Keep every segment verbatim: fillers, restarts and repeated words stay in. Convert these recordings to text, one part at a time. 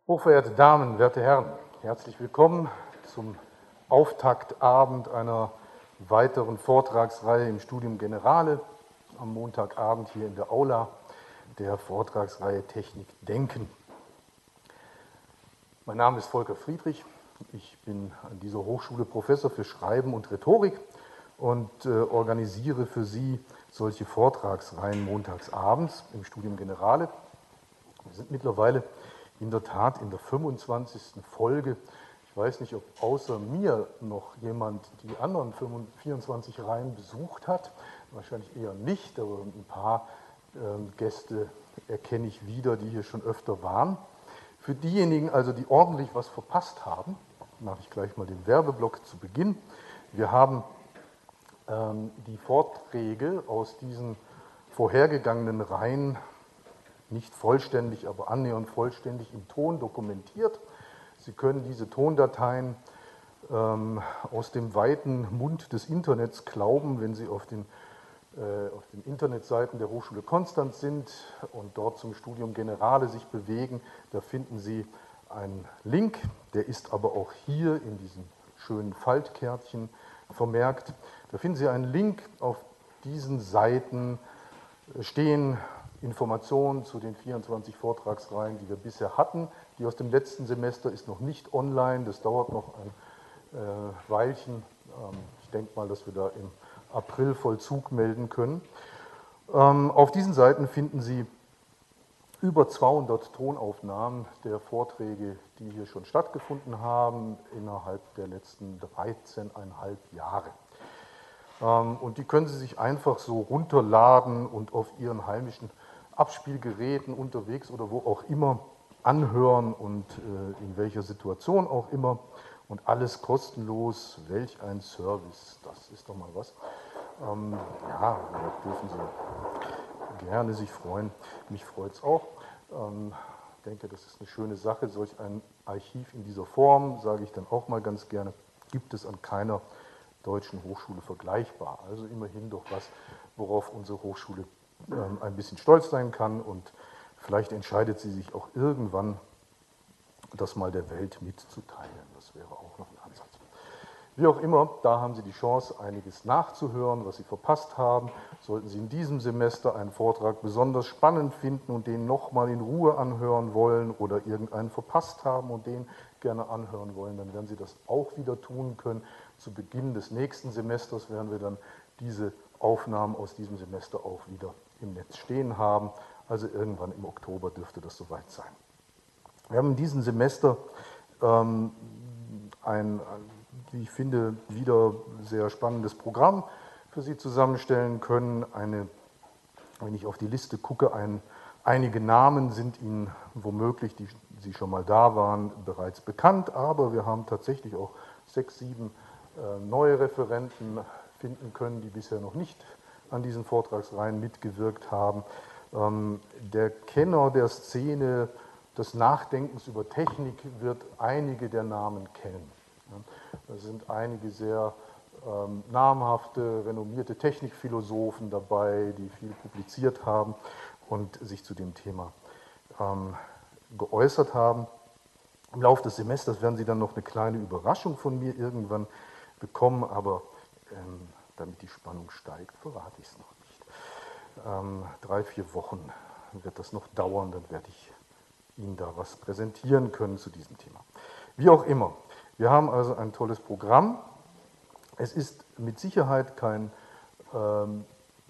Hochverehrte Damen, werte Herren, herzlich willkommen zum Auftaktabend einer weiteren Vortragsreihe im Studium Generale am Montagabend hier in der Aula der Vortragsreihe Technik Denken. Mein Name ist Volker Friedrich, ich bin an dieser Hochschule Professor für Schreiben und Rhetorik und äh, organisiere für Sie solche Vortragsreihen montagsabends im Studium Generale. Wir sind mittlerweile in der Tat in der fünfundzwanzigsten Folge. Ich weiß nicht, ob außer mir noch jemand die anderen vierundzwanzig Reihen besucht hat. Wahrscheinlich eher nicht, aber ein paar äh, Gäste erkenne ich wieder, die hier schon öfter waren. Für diejenigen also, die ordentlich was verpasst haben, mache ich gleich mal den Werbeblock zu Beginn. Wir haben ähm, die Vorträge aus diesen vorhergegangenen Reihen nicht vollständig, aber annähernd vollständig im Ton dokumentiert. Sie können diese Tondateien ähm, aus dem weiten Mund des Internets glauben, wenn Sie auf den, äh, auf den Internetseiten der Hochschule Konstanz sind und dort zum Studium Generale sich bewegen. Da finden Sie einen Link, der ist aber auch hier in diesem schönen Faltkärtchen vermerkt. Da finden Sie einen Link. Auf diesen Seiten stehen Informationen zu den vierundzwanzig Vortragsreihen, die wir bisher hatten. Die aus dem letzten Semester ist noch nicht online, das dauert noch ein äh, Weilchen. Ähm, ich denke mal, dass wir da im April Vollzug melden können. Ähm, auf diesen Seiten finden Sie über zweihundert Tonaufnahmen der Vorträge, die hier schon stattgefunden haben, innerhalb der letzten dreizehneinhalb Jahre. Und die können Sie sich einfach so runterladen und auf Ihren heimischen Abspielgeräten unterwegs oder wo auch immer anhören und in welcher Situation auch immer. Und alles kostenlos. Welch ein Service, das ist doch mal was. Ähm, ja, da dürfen Sie gerne sich freuen. Mich freut es auch. Ähm, ich denke, das ist eine schöne Sache. Solch ein Archiv in dieser Form, sage ich dann auch mal ganz gerne, gibt es an keiner deutschen Hochschule vergleichbar. Also immerhin doch was, worauf unsere Hochschule ähm, ein bisschen stolz sein kann und vielleicht entscheidet sie sich auch irgendwann, das mal der Welt mitzuteilen. Das wäre auch noch ein Ansatz. Wie auch immer, da haben Sie die Chance, einiges nachzuhören, was Sie verpasst haben. Sollten Sie in diesem Semester einen Vortrag besonders spannend finden und den nochmal in Ruhe anhören wollen oder irgendeinen verpasst haben und den gerne anhören wollen, dann werden Sie das auch wieder tun können. Zu Beginn des nächsten Semesters werden wir dann diese Aufnahmen aus diesem Semester auch wieder im Netz stehen haben. Also irgendwann im Oktober dürfte das soweit sein. Wir haben in diesem Semester ähm, ein, wie ich finde, wieder sehr spannendes Programm für Sie zusammenstellen können. Eine, wenn ich auf die Liste gucke, ein, einige Namen sind Ihnen womöglich, die Sie schon mal da waren, bereits bekannt, aber wir haben tatsächlich auch sechs, sieben äh, neue Referenten finden können, die bisher noch nicht an diesen Vortragsreihen mitgewirkt haben. Ähm, der Kenner der Szene des Nachdenkens über Technik wird einige der Namen kennen. Da sind einige sehr ähm, namhafte, renommierte Technikphilosophen dabei, die viel publiziert haben und sich zu dem Thema ähm, geäußert haben. Im Laufe des Semesters werden Sie dann noch eine kleine Überraschung von mir irgendwann bekommen, aber ähm, damit die Spannung steigt, verrate ich es noch nicht. Ähm, drei, vier Wochen wird das noch dauern, dann werde ich Ihnen da was präsentieren können zu diesem Thema. Wie auch immer, wir haben also ein tolles Programm. Es ist mit Sicherheit kein ähm,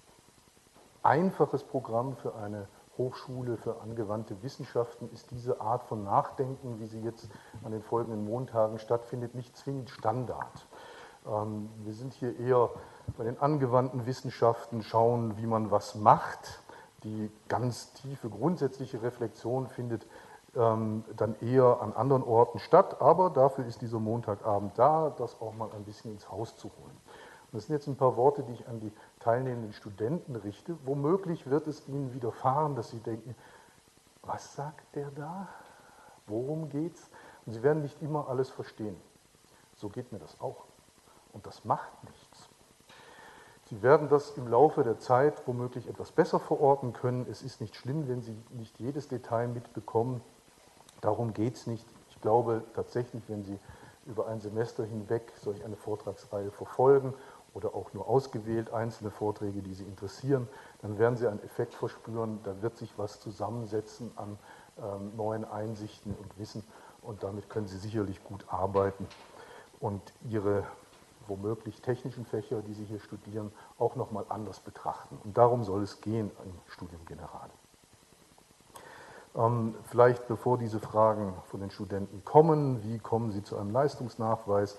einfaches Programm für eine Hochschule für angewandte Wissenschaften, ist diese Art von Nachdenken, wie sie jetzt an den folgenden Montagen stattfindet, nicht zwingend Standard. Ähm, wir sind hier eher bei den angewandten Wissenschaften, schauen, wie man was macht. Die ganz tiefe grundsätzliche Reflexion findet ähm, dann eher an anderen Orten statt, aber dafür ist dieser Montagabend da, das auch mal ein bisschen ins Haus zu holen. Und das sind jetzt ein paar Worte, die ich an die teilnehmenden Studenten richte. Womöglich wird es ihnen widerfahren, dass sie denken, was sagt der da? Worum geht's? Und sie werden nicht immer alles verstehen. So geht mir das auch. Und das macht nichts. Sie werden das im Laufe der Zeit womöglich etwas besser verorten können. Es ist nicht schlimm, wenn Sie nicht jedes Detail mitbekommen. Darum geht es nicht. Ich glaube tatsächlich, wenn Sie über ein Semester hinweg solch eine Vortragsreihe verfolgen oder auch nur ausgewählt einzelne Vorträge, die Sie interessieren, dann werden Sie einen Effekt verspüren, da wird sich was zusammensetzen an ähm, neuen Einsichten und Wissen und damit können Sie sicherlich gut arbeiten und Ihre womöglich technischen Fächer, die Sie hier studieren, auch nochmal anders betrachten. Und darum soll es gehen im Studium Generale. Ähm, vielleicht bevor diese Fragen von den Studenten kommen, wie kommen Sie zu einem Leistungsnachweis?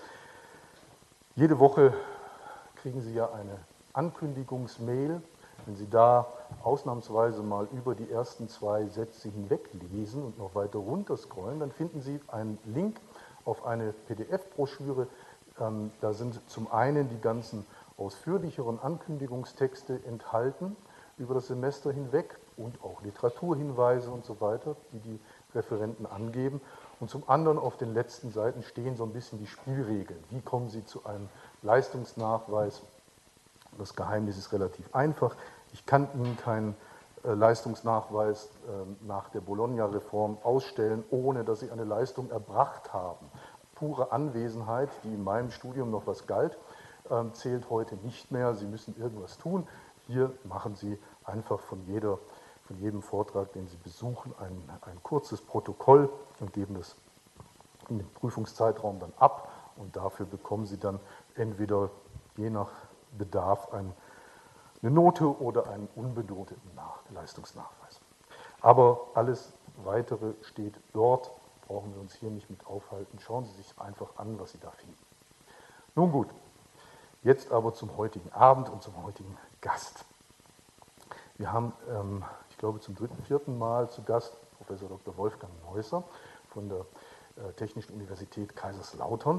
Jede Woche kriegen Sie ja eine Ankündigungsmail. Wenn Sie da ausnahmsweise mal über die ersten zwei Sätze hinweg lesen und noch weiter runter scrollen, dann finden Sie einen Link auf eine P D F-Broschüre. Ähm, da sind zum einen die ganzen ausführlicheren Ankündigungstexte enthalten über das Semester hinweg und auch Literaturhinweise und so weiter, die die Referenten angeben. Und zum anderen auf den letzten Seiten stehen so ein bisschen die Spielregeln. Wie kommen Sie zu einem Leistungsnachweis? Das Geheimnis ist relativ einfach. Ich kann Ihnen keinen äh, Leistungsnachweis äh, nach der Bologna-Reform ausstellen, ohne dass Sie eine Leistung erbracht haben. Pure Anwesenheit, die in meinem Studium noch was galt, äh, zählt heute nicht mehr. Sie müssen irgendwas tun. Hier machen Sie einfach von, jeder, von jedem Vortrag, den Sie besuchen, ein, ein kurzes Protokoll und geben das in den Prüfungszeitraum dann ab. Und dafür bekommen Sie dann entweder je nach Bedarf ein, eine Note oder einen unbenoteten Nach Leistungsnachweis. Aber alles Weitere steht dort, brauchen wir uns hier nicht mit aufhalten. Schauen Sie sich einfach an, was Sie da finden. Nun gut, jetzt aber zum heutigen Abend und zum heutigen Gast. Wir haben, ähm, ich glaube, zum dritten, vierten Mal zu Gast Professor Doktor Wolfgang Neusser von der äh, Technischen Universität Kaiserslautern.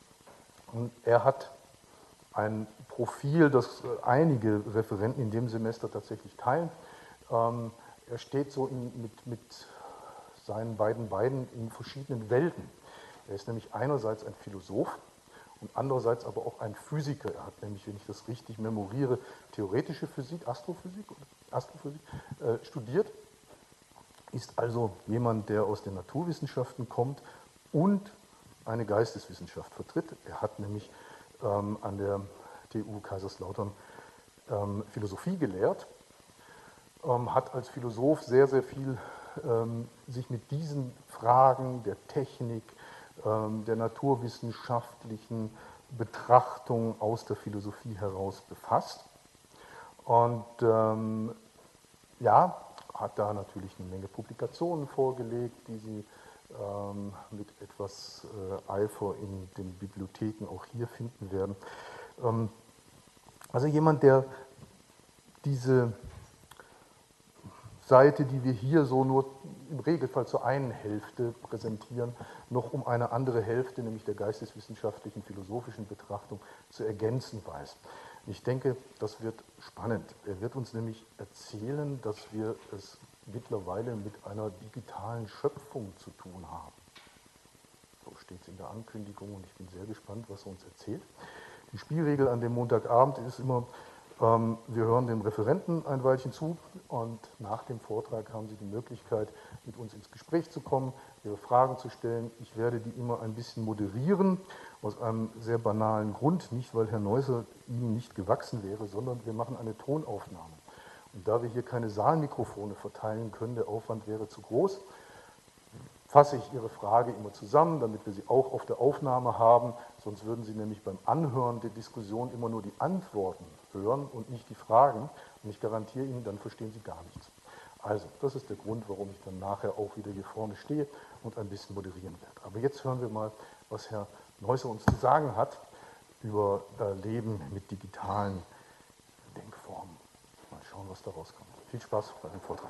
Und er hat ein Profil, das einige Referenten in dem Semester tatsächlich teilen. Ähm, er steht so in, mit, mit seinen beiden Beinen in verschiedenen Welten. Er ist nämlich einerseits ein Philosoph und andererseits aber auch ein Physiker. Er hat nämlich, wenn ich das richtig memoriere, theoretische Physik, Astrophysik, Astrophysik äh, studiert, ist also jemand, der aus den Naturwissenschaften kommt und eine Geisteswissenschaft vertritt. Er hat nämlich ähm, an der T U Kaiserslautern ähm, Philosophie gelehrt, ähm, hat als Philosoph sehr, sehr viel ähm, sich mit diesen Fragen der Technik, ähm, der naturwissenschaftlichen Betrachtung aus der Philosophie heraus befasst. Und ähm, ja, hat da natürlich eine Menge Publikationen vorgelegt, die Sie ähm, mit etwas äh, Eifer in den Bibliotheken auch hier finden werden. Ähm, also jemand, der diese Seite, die wir hier so nur im Regelfall zur einen Hälfte präsentieren, noch um eine andere Hälfte, nämlich der geisteswissenschaftlichen, philosophischen Betrachtung, zu ergänzen weiß. Ich denke, das wird spannend. Er wird uns nämlich erzählen, dass wir es mittlerweile mit einer digitalen Schöpfung zu tun haben. So steht es in der Ankündigung und ich bin sehr gespannt, was er uns erzählt. Die Spielregel an dem Montagabend ist immer, ähm, wir hören dem Referenten ein Weilchen zu und nach dem Vortrag haben Sie die Möglichkeit, mit uns ins Gespräch zu kommen, Ihre Fragen zu stellen. Ich werde die immer ein bisschen moderieren, aus einem sehr banalen Grund, nicht weil Herr Neusser Ihnen nicht gewachsen wäre, sondern wir machen eine Tonaufnahme. Und da wir hier keine Saalmikrofone verteilen können, der Aufwand wäre zu groß, fasse ich Ihre Frage immer zusammen, damit wir sie auch auf der Aufnahme haben, sonst würden Sie nämlich beim Anhören der Diskussion immer nur die Antworten hören und nicht die Fragen. Und ich garantiere Ihnen, dann verstehen Sie gar nichts. Also, das ist der Grund, warum ich dann nachher auch wieder hier vorne stehe und ein bisschen moderieren werde. Aber jetzt hören wir mal, was Herr Neusser uns zu sagen hat über äh, Leben mit digitalen Denkformen. Mal schauen, was da rauskommt. Viel Spaß bei dem Vortrag.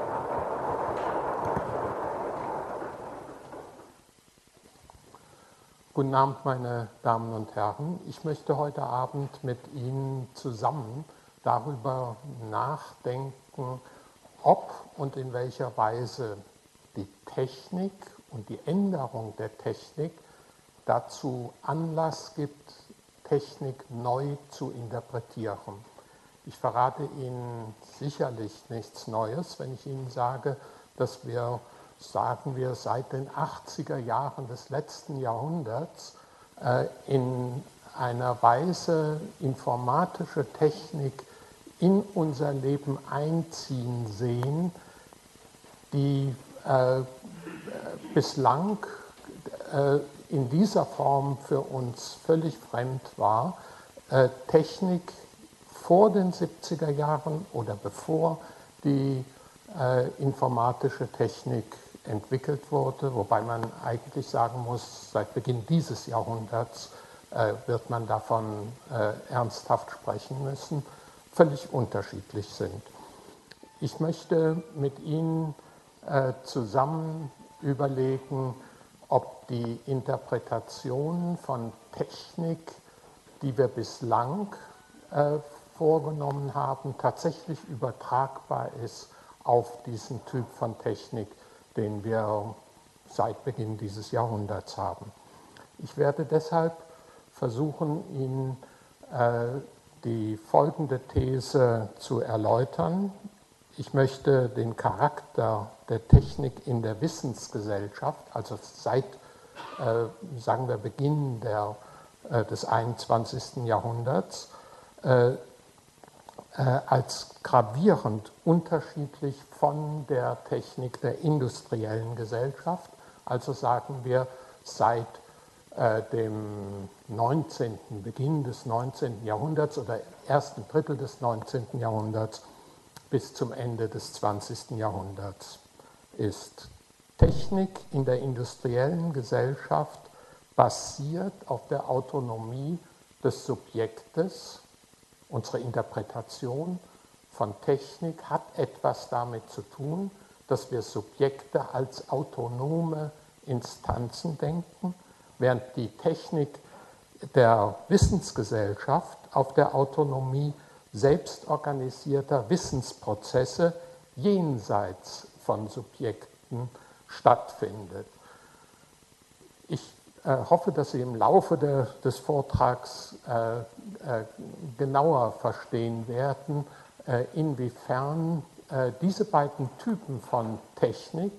Guten Abend, meine Damen und Herren. Ich möchte heute Abend mit Ihnen zusammen darüber nachdenken, ob und in welcher Weise die Technik und die Änderung der Technik dazu Anlass gibt, Technik neu zu interpretieren. Ich verrate Ihnen sicherlich nichts Neues, wenn ich Ihnen sage, dass wir sagen wir, seit den achtziger Jahren des letzten Jahrhunderts äh, in einer Weise informatische Technik in unser Leben einziehen sehen, die äh, bislang äh, in dieser Form für uns völlig fremd war. Äh, Technik vor den siebziger Jahren oder bevor die äh, informatische Technik entwickelt wurde, wobei man eigentlich sagen muss, seit Beginn dieses Jahrhunderts äh, wird man davon äh, ernsthaft sprechen müssen, völlig unterschiedlich sind. Ich möchte mit Ihnen äh, zusammen überlegen, ob die Interpretation von Technik, die wir bislang äh, vorgenommen haben, tatsächlich übertragbar ist auf diesen Typ von Technik, den wir seit Beginn dieses Jahrhunderts haben. Ich werde deshalb versuchen, Ihnen äh, die folgende These zu erläutern. Ich möchte den Charakter der Technik in der Wissensgesellschaft, also seit, äh, sagen wir, Beginn der, äh, des einundzwanzigsten Jahrhunderts, äh, äh, als gravierend unterschiedlich von der Technik der industriellen Gesellschaft, also sagen wir seit äh, dem neunzehnten, Beginn des neunzehnten Jahrhunderts oder ersten Drittel des neunzehnten Jahrhunderts bis zum Ende des zwanzigsten Jahrhunderts ist. Technik in der industriellen Gesellschaft basiert auf der Autonomie des Subjektes. Unsere Interpretation von Technik hat etwas damit zu tun, dass wir Subjekte als autonome Instanzen denken, während die Technik der Wissensgesellschaft auf der Autonomie selbstorganisierter Wissensprozesse jenseits von Subjekten stattfindet. Ich äh, hoffe, dass Sie im Laufe de, des Vortrags äh, äh, genauer verstehen werden, äh, inwiefern äh, diese beiden Typen von Technik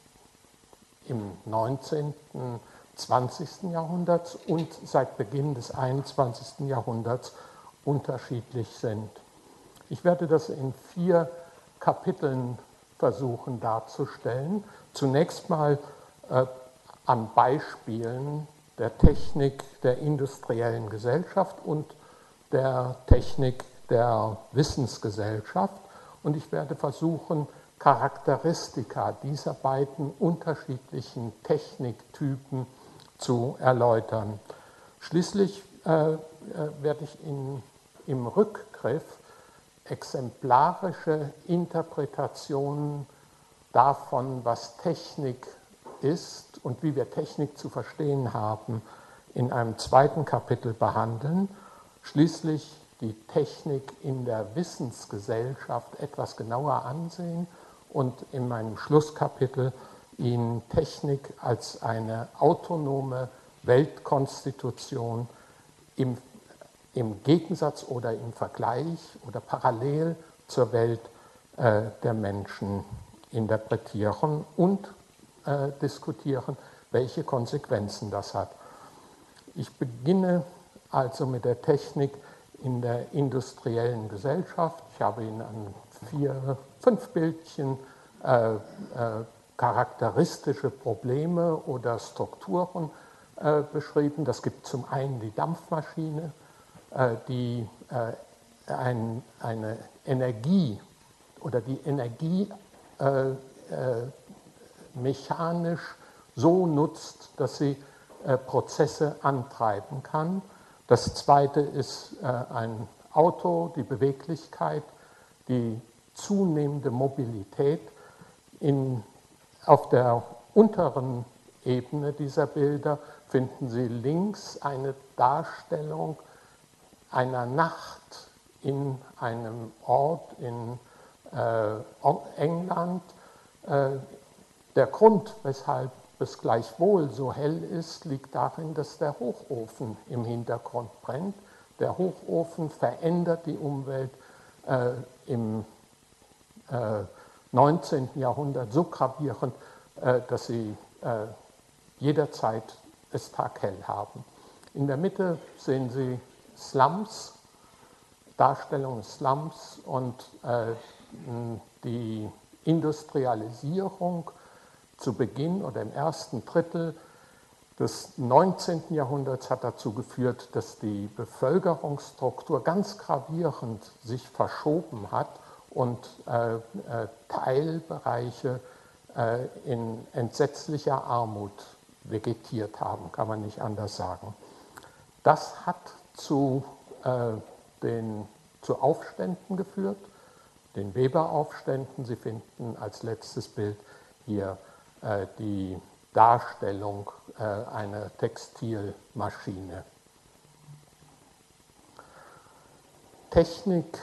im neunzehnten, zwanzigsten Jahrhunderts und seit Beginn des einundzwanzigsten Jahrhunderts unterschiedlich sind. Ich werde das in vier Kapiteln versuchen darzustellen. Zunächst mal äh, an Beispielen der Technik der industriellen Gesellschaft und der Technik der Wissensgesellschaft. Und ich werde versuchen, Charakteristika dieser beiden unterschiedlichen Techniktypen zu erläutern. Schließlich äh, äh, werde ich in im Rückgriff exemplarische Interpretationen davon, was Technik ist und wie wir Technik zu verstehen haben, in einem zweiten Kapitel behandeln. Schließlich die Technik in der Wissensgesellschaft etwas genauer ansehen und in meinem Schlusskapitel Ihnen Technik als eine autonome Weltkonstitution im im Gegensatz oder im Vergleich oder parallel zur Welt äh, der Menschen interpretieren und äh, diskutieren, welche Konsequenzen das hat. Ich beginne also mit der Technik in der industriellen Gesellschaft. Ich habe Ihnen an vier, fünf Bildchen äh, äh, charakteristische Probleme oder Strukturen äh, beschrieben. Das gibt zum einen die Dampfmaschine, die äh, ein, eine Energie oder die Energie äh, äh, mechanisch so nutzt, dass sie äh, Prozesse antreiben kann. Das zweite ist äh, ein Auto, die Beweglichkeit, die zunehmende Mobilität. In, auf der unteren Ebene dieser Bilder finden Sie links eine Darstellung einer Nacht in einem Ort in äh, England. Äh, der Grund, weshalb es gleichwohl so hell ist, liegt darin, dass der Hochofen im Hintergrund brennt. Der Hochofen verändert die Umwelt äh, im äh, neunzehnten Jahrhundert so gravierend, äh, dass sie äh, jederzeit es taghell haben. In der Mitte sehen Sie Slums, Darstellung des Slums und äh, die Industrialisierung zu Beginn oder im ersten Drittel des neunzehnten Jahrhunderts hat dazu geführt, dass die Bevölkerungsstruktur ganz gravierend sich verschoben hat und äh, äh, Teilbereiche äh, in entsetzlicher Armut vegetiert haben, kann man nicht anders sagen. Das hat zu, äh, den, zu Aufständen geführt, den Weberaufständen. Sie finden als letztes Bild hier äh, die Darstellung äh, einer Textilmaschine. Technik,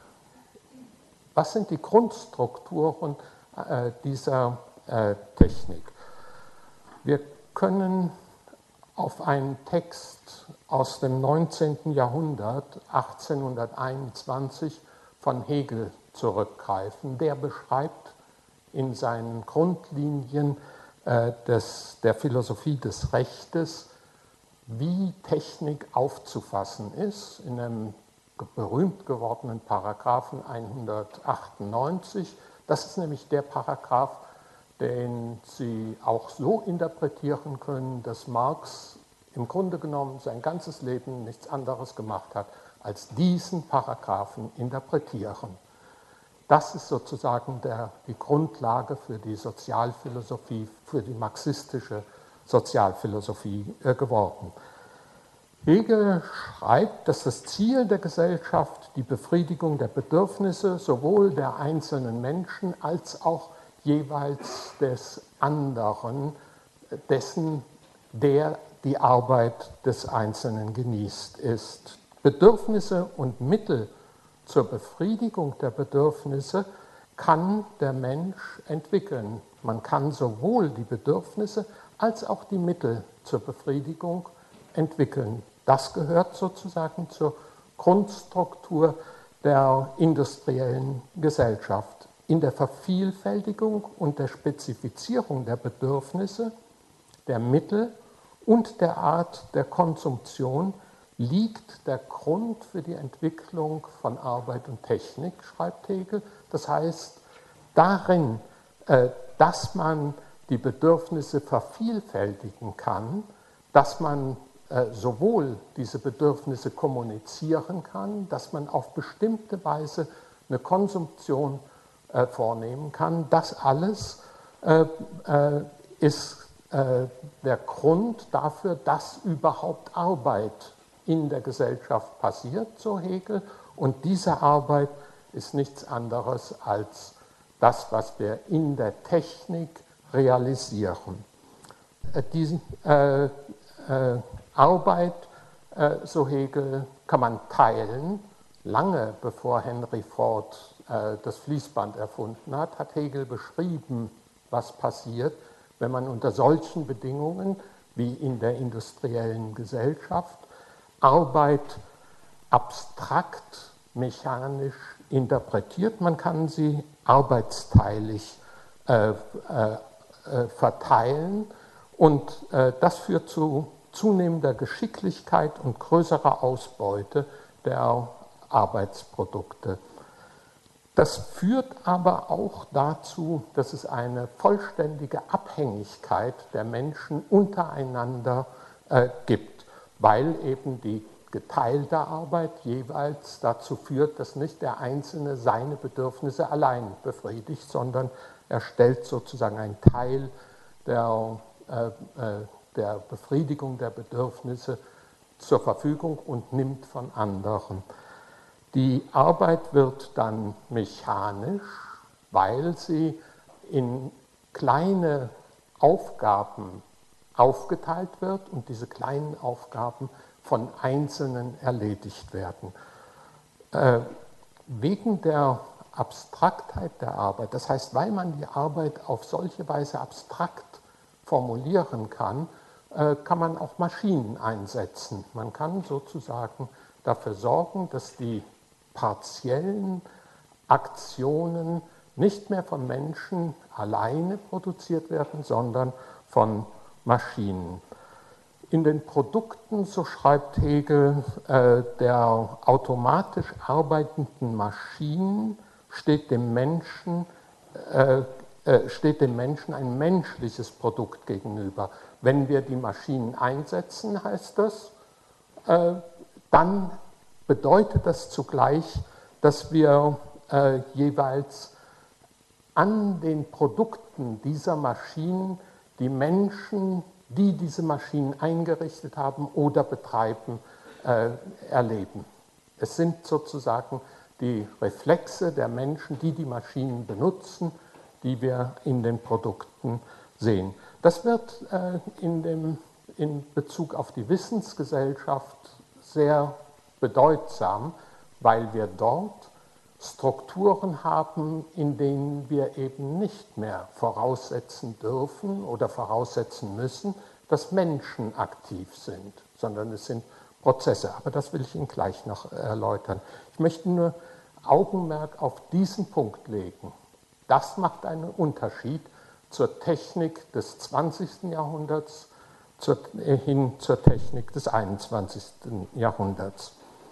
was sind die Grundstrukturen äh, dieser äh, Technik? Wir können auf einen Text aus dem neunzehnten Jahrhundert, achtzehnhunderteinundzwanzig, von Hegel zurückgreifen. Der beschreibt in seinen Grundlinien äh, des, der Philosophie des Rechtes, wie Technik aufzufassen ist, in einem berühmt gewordenen Paragraphen hundertachtundneunzig. Das ist nämlich der Paragraph, den Sie auch so interpretieren können, dass Marx im Grunde genommen sein ganzes Leben nichts anderes gemacht hat, als diesen Paragraphen interpretieren. Das ist sozusagen der, die Grundlage für die Sozialphilosophie, für die marxistische Sozialphilosophie äh, geworden. Hegel schreibt, dass das Ziel der Gesellschaft die Befriedigung der Bedürfnisse sowohl der einzelnen Menschen als auch jeweils des anderen, dessen, der die Arbeit des Einzelnen genießt, ist. Bedürfnisse und Mittel zur Befriedigung der Bedürfnisse kann der Mensch entwickeln. Man kann sowohl die Bedürfnisse als auch die Mittel zur Befriedigung entwickeln. Das gehört sozusagen zur Grundstruktur der industriellen Gesellschaft. In der Vervielfältigung und der Spezifizierung der Bedürfnisse, der Mittel und der Art der Konsumption liegt der Grund für die Entwicklung von Arbeit und Technik, schreibt Hegel. Das heißt, darin, dass man die Bedürfnisse vervielfältigen kann, dass man sowohl diese Bedürfnisse kommunizieren kann, dass man auf bestimmte Weise eine Konsumption vornehmen kann. Das alles ist der Grund dafür, dass überhaupt Arbeit in der Gesellschaft passiert, so Hegel. Und diese Arbeit ist nichts anderes als das, was wir in der Technik realisieren. Diese äh, äh, Arbeit, äh, so Hegel, kann man teilen. Lange bevor Henry Ford äh, das Fließband erfunden hat, hat Hegel beschrieben, was passiert, wenn man unter solchen Bedingungen wie in der industriellen Gesellschaft Arbeit abstrakt, mechanisch interpretiert. Man kann sie arbeitsteilig äh, äh, verteilen und äh, das führt zu zunehmender Geschicklichkeit und größerer Ausbeute der Arbeitsprodukte. Das führt aber auch dazu, dass es eine vollständige Abhängigkeit der Menschen untereinander äh, gibt, weil eben die geteilte Arbeit jeweils dazu führt, dass nicht der Einzelne seine Bedürfnisse allein befriedigt, sondern er stellt sozusagen einen Teil der, äh, der Befriedigung der Bedürfnisse zur Verfügung und nimmt von anderen. Die Arbeit wird dann mechanisch, weil sie in kleine Aufgaben aufgeteilt wird und diese kleinen Aufgaben von Einzelnen erledigt werden. Äh, wegen der Abstraktheit der Arbeit, das heißt, weil man die Arbeit auf solche Weise abstrakt formulieren kann, äh, kann man auch Maschinen einsetzen. Man kann sozusagen dafür sorgen, dass die partiellen Aktionen nicht mehr von Menschen alleine produziert werden, sondern von Maschinen. In den Produkten, so schreibt Hegel, äh, der automatisch arbeitenden Maschinen steht dem Menschen, äh, äh, steht dem Menschen ein menschliches Produkt gegenüber. Wenn wir die Maschinen einsetzen, heißt das, äh, dann bedeutet das zugleich, dass wir äh, jeweils an den Produkten dieser Maschinen die Menschen, die diese Maschinen eingerichtet haben oder betreiben, äh, erleben. Es sind sozusagen die Reflexe der Menschen, die die Maschinen benutzen, die wir in den Produkten sehen. Das wird äh, in, dem, in Bezug auf die Wissensgesellschaft sehr bedeutsam, weil wir dort Strukturen haben, in denen wir eben nicht mehr voraussetzen dürfen oder voraussetzen müssen, dass Menschen aktiv sind, sondern es sind Prozesse. Aber das will ich Ihnen gleich noch erläutern. Ich möchte nur Augenmerk auf diesen Punkt legen. Das macht einen Unterschied zur Technik des zwanzigsten Jahrhunderts zur, hin zur Technik des einundzwanzigsten Jahrhunderts.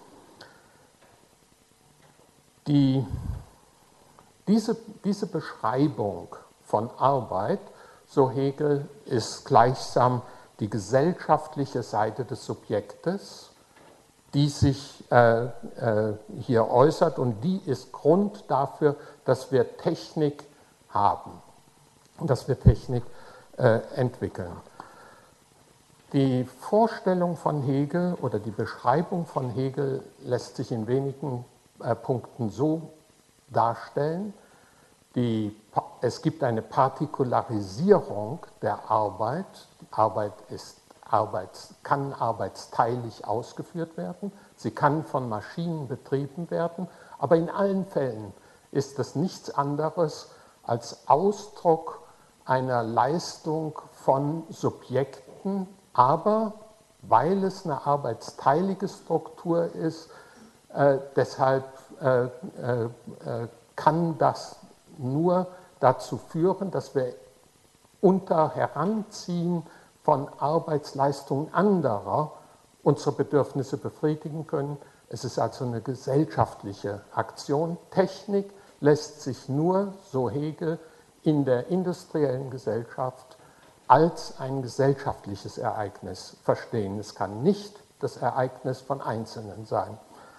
Die, diese, diese Beschreibung von Arbeit, so Hegel, ist gleichsam die gesellschaftliche Seite des Subjektes, die sich äh, äh, hier äußert, und die ist Grund dafür, dass wir Technik haben, dass wir Technik äh, entwickeln. Die Vorstellung von Hegel oder die Beschreibung von Hegel lässt sich in wenigen äh, Punkten so darstellen. Die, es gibt eine Partikularisierung der Arbeit. Die Arbeit ist Arbeits, kann arbeitsteilig ausgeführt werden. Sie kann von Maschinen betrieben werden. Aber in allen Fällen ist das nichts anderes als Ausdruck einer Leistung von Subjekten, aber weil es eine arbeitsteilige Struktur ist, äh, deshalb äh, äh, kann das nur dazu führen, dass wir unter Heranziehen von Arbeitsleistungen anderer unsere Bedürfnisse befriedigen können. Es ist also eine gesellschaftliche Aktion. Technik lässt sich nur, so Hegel, in der industriellen Gesellschaft als ein gesellschaftliches Ereignis verstehen. Es kann nicht das Ereignis von Einzelnen sein.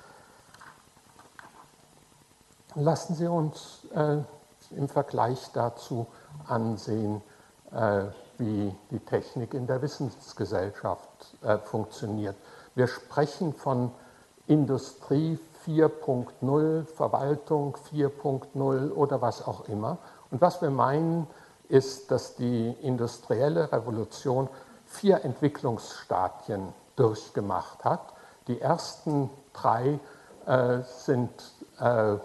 Lassen Sie uns äh, im Vergleich dazu ansehen, äh, wie die Technik in der Wissensgesellschaft äh, funktioniert. Wir sprechen von Industrie vier Punkt null, Verwaltung vier Punkt null oder was auch immer. Und was wir meinen, ist, dass die industrielle Revolution vier Entwicklungsstadien durchgemacht hat. Die ersten drei äh, sind äh, äh,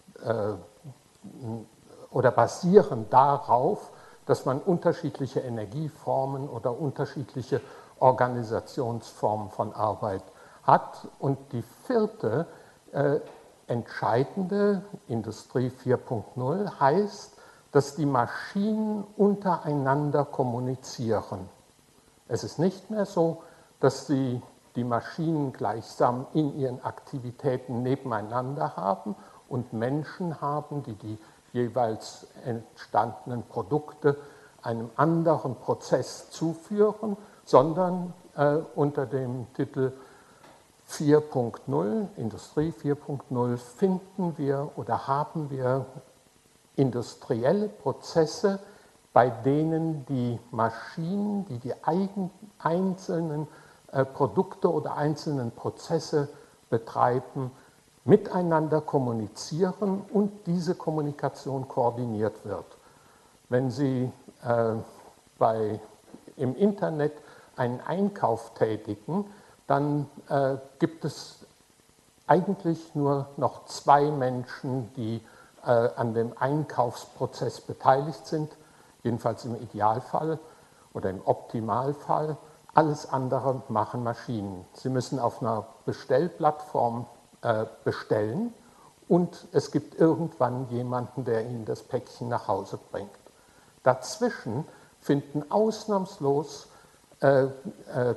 oder basieren darauf, dass man unterschiedliche Energieformen oder unterschiedliche Organisationsformen von Arbeit hat. Und die vierte äh, entscheidende Industrie vier Punkt null heißt, dass die Maschinen untereinander kommunizieren. Es ist nicht mehr so, dass sie die Maschinen gleichsam in ihren Aktivitäten nebeneinander haben und Menschen haben, die die jeweils entstandenen Produkte einem anderen Prozess zuführen, sondern äh, unter dem Titel vier Punkt null, Industrie vier Punkt null, finden wir oder haben wir industrielle Prozesse, bei denen die Maschinen, die die eigen, einzelnen äh, Produkte oder einzelnen Prozesse betreiben, miteinander kommunizieren und diese Kommunikation koordiniert wird. Wenn Sie äh, bei, im Internet einen Einkauf tätigen, dann äh, gibt es eigentlich nur noch zwei Menschen, die äh, an dem Einkaufsprozess beteiligt sind, jedenfalls im Idealfall oder im Optimalfall. Alles andere machen Maschinen. Sie müssen auf einer Bestellplattform äh, bestellen und es gibt irgendwann jemanden, der Ihnen das Päckchen nach Hause bringt. Dazwischen finden ausnahmslos äh, äh,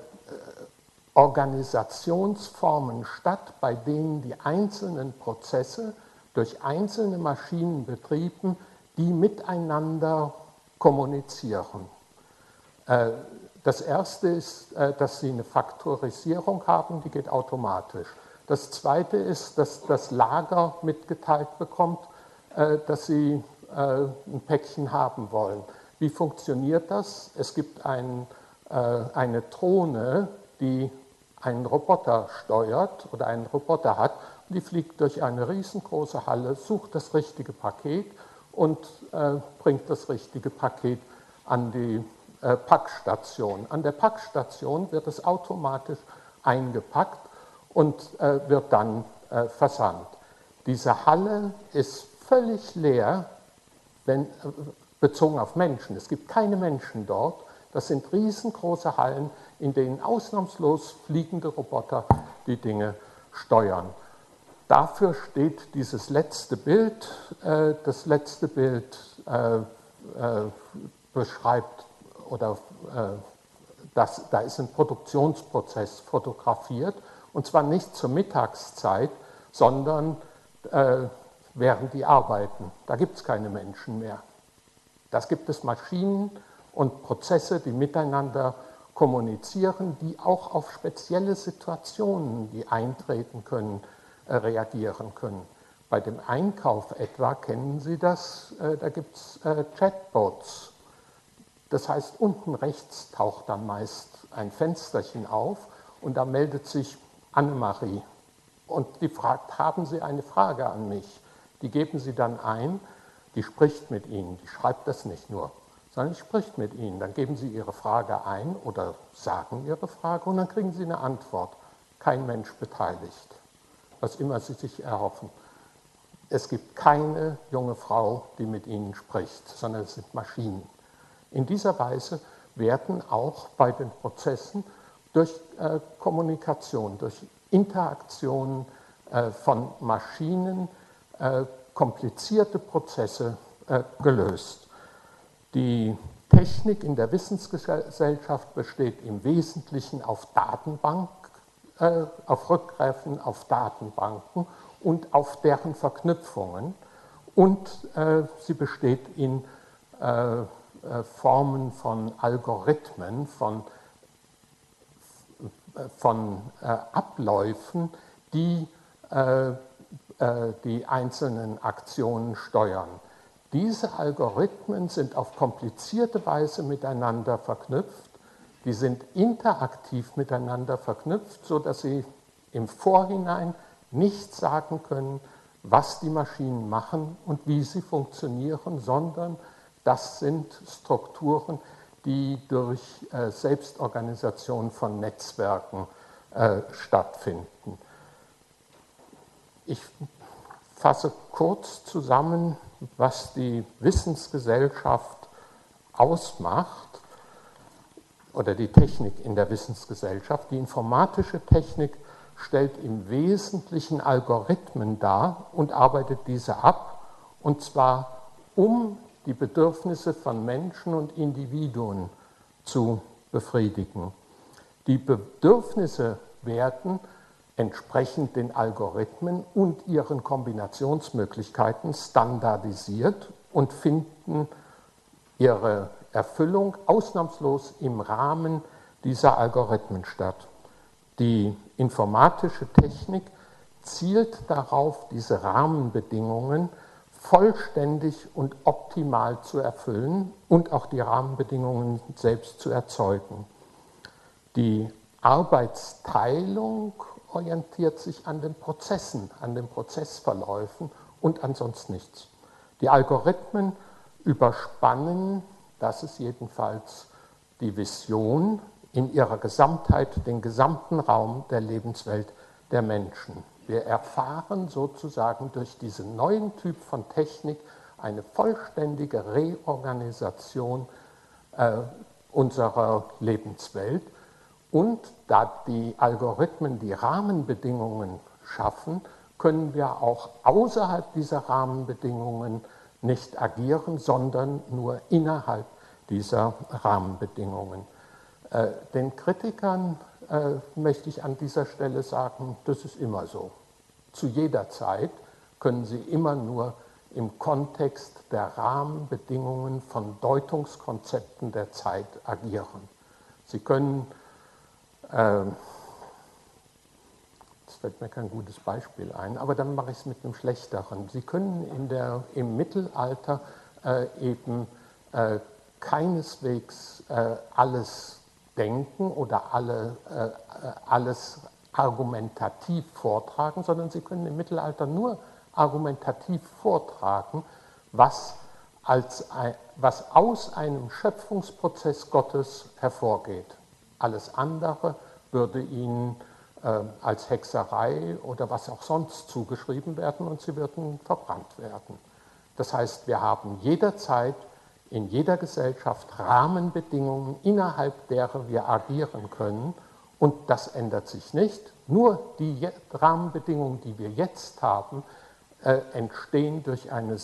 Organisationsformen statt, bei denen die einzelnen Prozesse durch einzelne Maschinen betrieben, die miteinander kommunizieren. Das erste ist, dass Sie eine Faktorisierung haben, die geht automatisch. Das zweite ist, dass das Lager mitgeteilt bekommt, dass Sie ein Päckchen haben wollen. Wie funktioniert das? Es gibt ein, eine Drohne, die einen Roboter steuert oder einen Roboter hat, und die fliegt durch eine riesengroße Halle, sucht das richtige Paket und äh, bringt das richtige Paket an die äh, Packstation. An der Packstation wird es automatisch eingepackt und äh, wird dann äh, versandt. Diese Halle ist völlig leer, wenn, äh, bezogen auf Menschen. Es gibt keine Menschen dort. Das sind riesengroße Hallen, in denen ausnahmslos fliegende Roboter die Dinge steuern. Dafür steht dieses letzte Bild. Das letzte Bild beschreibt, oder das, da ist ein Produktionsprozess fotografiert, und zwar nicht zur Mittagszeit, sondern während die arbeiten. Da gibt es keine Menschen mehr. Das gibt es Maschinen und Prozesse, die miteinander kommunizieren, die auch auf spezielle Situationen, die eintreten können, reagieren können. Bei dem Einkauf etwa, kennen Sie das, da gibt es Chatbots. Das heißt, unten rechts taucht dann meist ein Fensterchen auf und da meldet sich Annemarie und die fragt, haben Sie eine Frage an mich? Die geben Sie dann ein, die spricht mit Ihnen, die schreibt das nicht nur, sondern die spricht mit Ihnen. Dann geben Sie Ihre Frage ein oder sagen Ihre Frage und dann kriegen Sie eine Antwort. Kein Mensch beteiligt, was immer Sie sich erhoffen. Es gibt keine junge Frau, die mit Ihnen spricht, sondern es sind Maschinen. In dieser Weise werden auch bei den Prozessen durch äh, Kommunikation, durch Interaktion äh, von Maschinen äh, komplizierte Prozesse äh, gelöst. Die Technik in der Wissensgesellschaft besteht im Wesentlichen auf Datenbank, äh, auf Rückgriffen auf Datenbanken und auf deren Verknüpfungen. Und äh, sie besteht in äh, äh, Formen von Algorithmen, von, von äh, Abläufen, die äh, äh, die einzelnen Aktionen steuern. Diese Algorithmen sind auf komplizierte Weise miteinander verknüpft. Die sind interaktiv miteinander verknüpft, sodass Sie im Vorhinein nicht sagen können, was die Maschinen machen und wie sie funktionieren, sondern das sind Strukturen, die durch äh, Selbstorganisation von Netzwerken äh, stattfinden. Ich fasse kurz zusammen, was die Wissensgesellschaft ausmacht oder die Technik in der Wissensgesellschaft. Die informatische Technik stellt im Wesentlichen Algorithmen dar und arbeitet diese ab, und zwar um die Bedürfnisse von Menschen und Individuen zu befriedigen. Die Bedürfnisse werden entsprechend den Algorithmen und ihren Kombinationsmöglichkeiten standardisiert und finden ihre Erfüllung ausnahmslos im Rahmen dieser Algorithmen statt. Die informatische Technik zielt darauf, diese Rahmenbedingungen vollständig und optimal zu erfüllen und auch die Rahmenbedingungen selbst zu erzeugen. Die Arbeitsteilung orientiert sich an den Prozessen, an den Prozessverläufen und ansonsten nichts. Die Algorithmen überspannen, das ist jedenfalls die Vision, in ihrer Gesamtheit den gesamten Raum der Lebenswelt der Menschen. Wir erfahren sozusagen durch diesen neuen Typ von Technik eine vollständige Reorganisation äh, unserer Lebenswelt. Und da die Algorithmen die Rahmenbedingungen schaffen, können wir auch außerhalb dieser Rahmenbedingungen nicht agieren, sondern nur innerhalb dieser Rahmenbedingungen. Äh, den Kritikern äh, möchte ich an dieser Stelle sagen, das ist immer so. Zu jeder Zeit können sie immer nur im Kontext der Rahmenbedingungen von Deutungskonzepten der Zeit agieren. Sie können, äh, jetzt fällt mir kein gutes Beispiel ein, aber dann mache ich es mit einem schlechteren. Sie können in der, im Mittelalter äh, eben äh, keineswegs äh, alles denken oder alle, äh, alles argumentativ vortragen, sondern Sie können im Mittelalter nur argumentativ vortragen, was, als ein, was aus einem Schöpfungsprozess Gottes hervorgeht. Alles andere würde Ihnen äh, als Hexerei oder was auch sonst zugeschrieben werden und Sie würden verbrannt werden. Das heißt, wir haben jederzeit in jeder Gesellschaft Rahmenbedingungen, innerhalb derer wir agieren können, und das ändert sich nicht. Nur die Rahmenbedingungen, die wir jetzt haben, äh, entstehen durch eine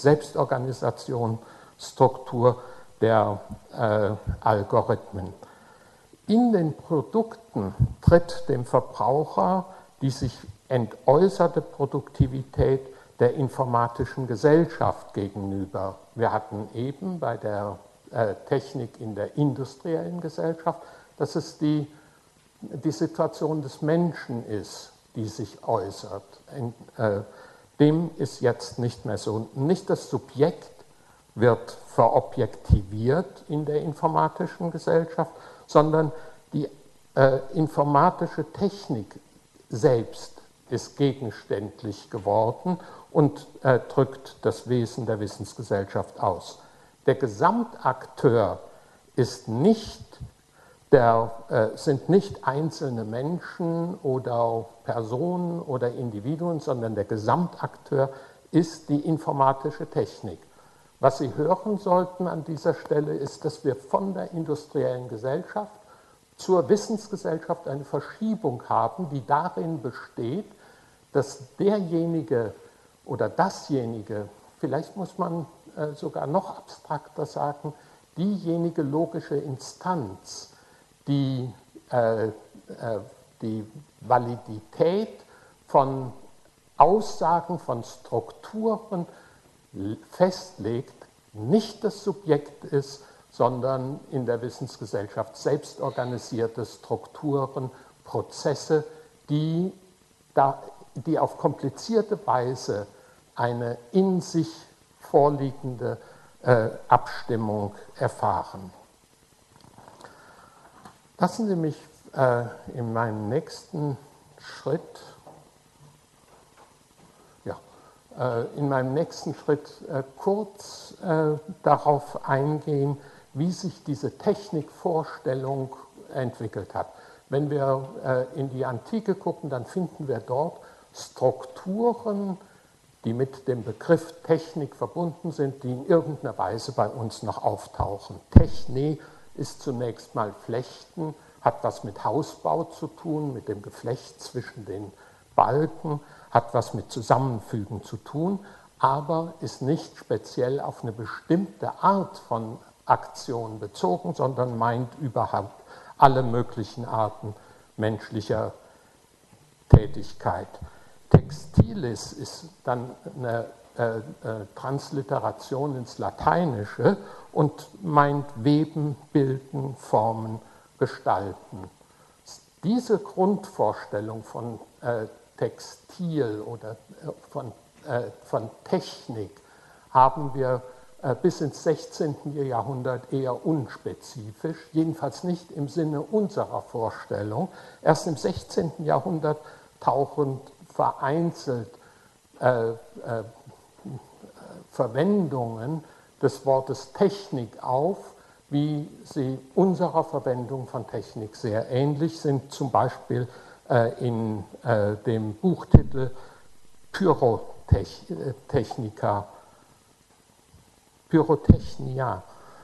Selbstorganisationsstruktur der äh, Algorithmen. In den Produkten tritt dem Verbraucher die sich entäußerte Produktivität der informatischen Gesellschaft gegenüber. Wir hatten eben bei der äh, Technik in der industriellen Gesellschaft, dass es die, die Situation des Menschen ist, die sich äußert. In, äh, dem ist jetzt nicht mehr so. Nicht das Subjekt wird verobjektiviert in der informatischen Gesellschaft, sondern die äh, informatische Technik selbst ist gegenständlich geworden und äh, drückt das Wesen der Wissensgesellschaft aus. Der Gesamtakteur ist nicht der, äh, sind nicht einzelne Menschen oder Personen oder Individuen, sondern der Gesamtakteur ist die informatische Technik. Was Sie hören sollten an dieser Stelle ist, dass wir von der industriellen Gesellschaft zur Wissensgesellschaft eine Verschiebung haben, die darin besteht, dass derjenige oder dasjenige, vielleicht muss man äh, sogar noch abstrakter sagen, diejenige logische Instanz, die äh, äh, die Validität von Aussagen, von Strukturen festlegt, nicht das Subjekt ist, sondern in der Wissensgesellschaft selbst organisierte Strukturen, Prozesse, die, da, die auf komplizierte Weise eine in sich vorliegende äh, Abstimmung erfahren. Lassen Sie mich äh, in meinem nächsten Schritt in meinem nächsten Schritt kurz darauf eingehen, wie sich diese Technikvorstellung entwickelt hat. Wenn wir in die Antike gucken, dann finden wir dort Strukturen, die mit dem Begriff Technik verbunden sind, die in irgendeiner Weise bei uns noch auftauchen. Techne ist zunächst mal Flechten, hat was mit Hausbau zu tun, mit dem Geflecht zwischen den Balken, hat was mit Zusammenfügen zu tun, aber ist nicht speziell auf eine bestimmte Art von Aktion bezogen, sondern meint überhaupt alle möglichen Arten menschlicher Tätigkeit. Textilis ist dann eine äh, äh, Transliteration ins Lateinische und meint Weben, Bilden, Formen, Gestalten. Diese Grundvorstellung von äh, Textil oder von, äh, von Technik haben wir äh, bis ins sechzehnten. Jahrhundert eher unspezifisch, jedenfalls nicht im Sinne unserer Vorstellung. Erst im sechzehnten. Jahrhundert tauchen vereinzelt äh, äh, Verwendungen des Wortes Technik auf, wie sie unserer Verwendung von Technik sehr ähnlich sind, zum Beispiel in äh, dem Buchtitel Pyrotechnica, Pyrotechnia.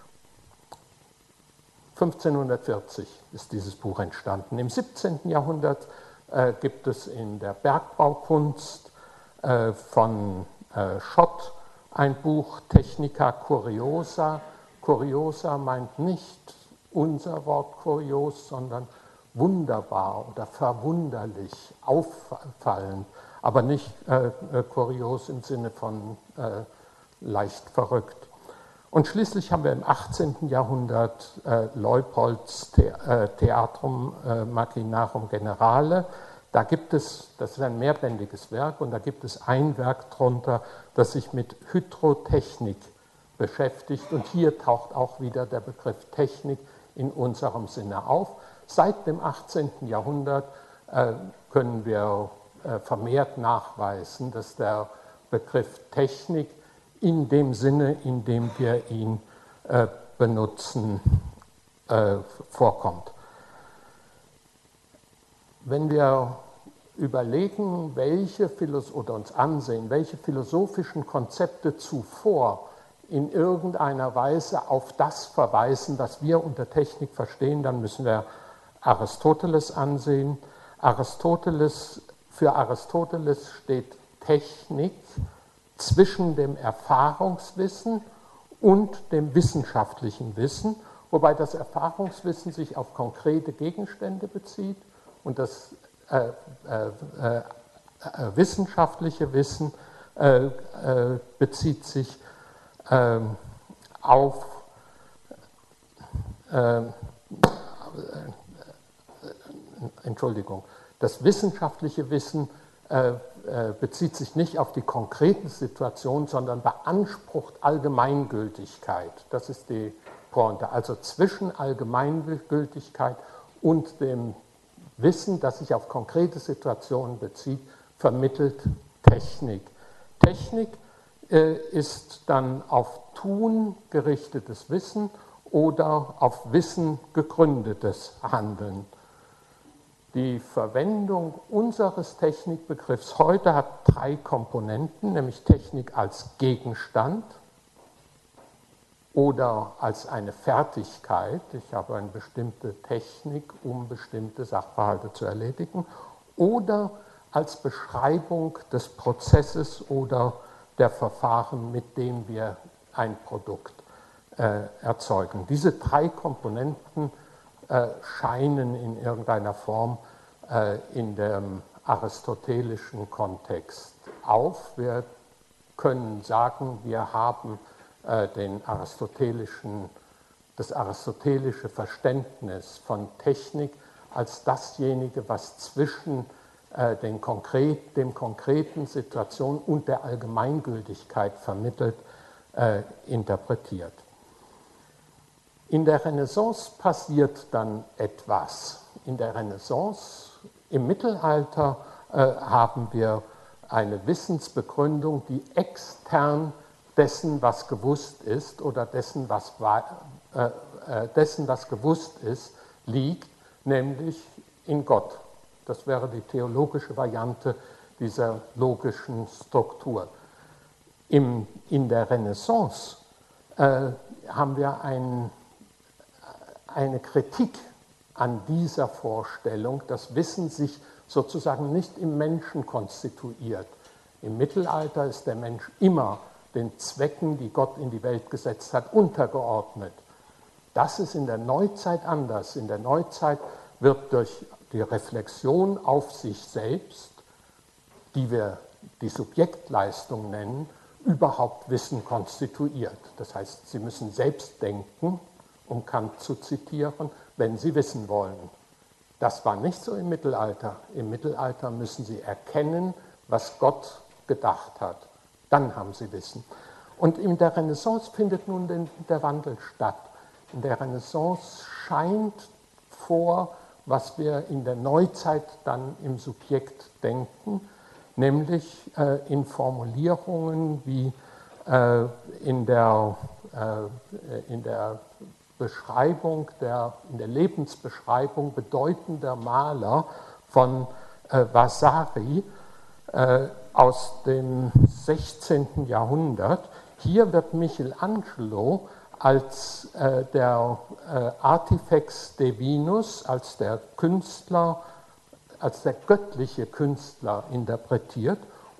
fünfzehnhundertvierzig ist dieses Buch entstanden. Im siebzehnten. Jahrhundert äh, gibt es in der Bergbaukunst äh, von äh, Schott ein Buch Technica Curiosa. Curiosa meint nicht unser Wort kurios, sondern wunderbar oder verwunderlich, auffallend, aber nicht äh, kurios im Sinne von äh, leicht verrückt. Und schließlich haben wir im achtzehnten Jahrhundert äh, Leupolds The äh, Theatrum äh, Machinarum Generale. Da gibt es, das ist ein mehrbändiges Werk, und da gibt es ein Werk drunter, das sich mit Hydrotechnik beschäftigt. Und hier taucht auch wieder der Begriff Technik in unserem Sinne auf. Seit dem achtzehnten Jahrhundert äh, können wir äh, vermehrt nachweisen, dass der Begriff Technik in dem Sinne, in dem wir ihn äh, benutzen, äh, vorkommt. Wenn wir überlegen, welche Philos- oder uns ansehen, welche philosophischen Konzepte zuvor in irgendeiner Weise auf das verweisen, was wir unter Technik verstehen, dann müssen wir Aristoteles ansehen. Aristoteles, für Aristoteles steht Technik zwischen dem Erfahrungswissen und dem wissenschaftlichen Wissen, wobei das Erfahrungswissen sich auf konkrete Gegenstände bezieht und das äh, äh, äh, wissenschaftliche Wissen äh, äh, bezieht sich äh, auf äh, Entschuldigung, das wissenschaftliche Wissen äh, äh, bezieht sich nicht auf die konkreten Situationen, sondern beansprucht Allgemeingültigkeit. Das ist die Pointe. Also zwischen Allgemeingültigkeit und dem Wissen, das sich auf konkrete Situationen bezieht, vermittelt Technik. Technik äh, ist dann auf Tun gerichtetes Wissen oder auf Wissen gegründetes Handeln. Die Verwendung unseres Technikbegriffs heute hat drei Komponenten, nämlich Technik als Gegenstand oder als eine Fertigkeit. Ich habe eine bestimmte Technik, um bestimmte Sachverhalte zu erledigen, oder als Beschreibung des Prozesses oder der Verfahren, mit denen wir ein Produkt äh, erzeugen. Diese drei Komponenten Äh, scheinen in irgendeiner Form äh, in dem aristotelischen Kontext auf. Wir können sagen, wir haben äh, den aristotelischen, das aristotelische Verständnis von Technik als dasjenige, was zwischen äh, den konkret, dem konkreten Situation und der Allgemeingültigkeit vermittelt, äh, interpretiert. In der Renaissance passiert dann etwas. In der Renaissance, im Mittelalter, äh, haben wir eine Wissensbegründung, die extern dessen, was gewusst ist, oder dessen, was, äh, äh, dessen, was gewusst ist, liegt, nämlich in Gott. Das wäre die theologische Variante dieser logischen Struktur. Im, in der Renaissance äh, haben wir ein eine Kritik an dieser Vorstellung, dass Wissen sich sozusagen nicht im Menschen konstituiert. Im Mittelalter ist der Mensch immer den Zwecken, die Gott in die Welt gesetzt hat, untergeordnet. Das ist in der Neuzeit anders. In der Neuzeit wird durch die Reflexion auf sich selbst, die wir die Subjektleistung nennen, überhaupt Wissen konstituiert. Das heißt, Sie müssen selbst denken, um Kant zu zitieren, wenn Sie wissen wollen. Das war nicht so im Mittelalter. Im Mittelalter müssen Sie erkennen, was Gott gedacht hat. Dann haben Sie Wissen. Und in der Renaissance findet nun den, der Wandel statt. In der Renaissance scheint vor, was wir in der Neuzeit dann im Subjekt denken, nämlich äh, in Formulierungen wie äh, in der, äh, in der Beschreibung der, in der Lebensbeschreibung bedeutender Maler von äh, Vasari äh, aus dem sechzehnten Jahrhundert. Hier wird Michelangelo als äh, der äh, Artifex Divinus, als der Künstler, als der göttliche Künstler interpretiert,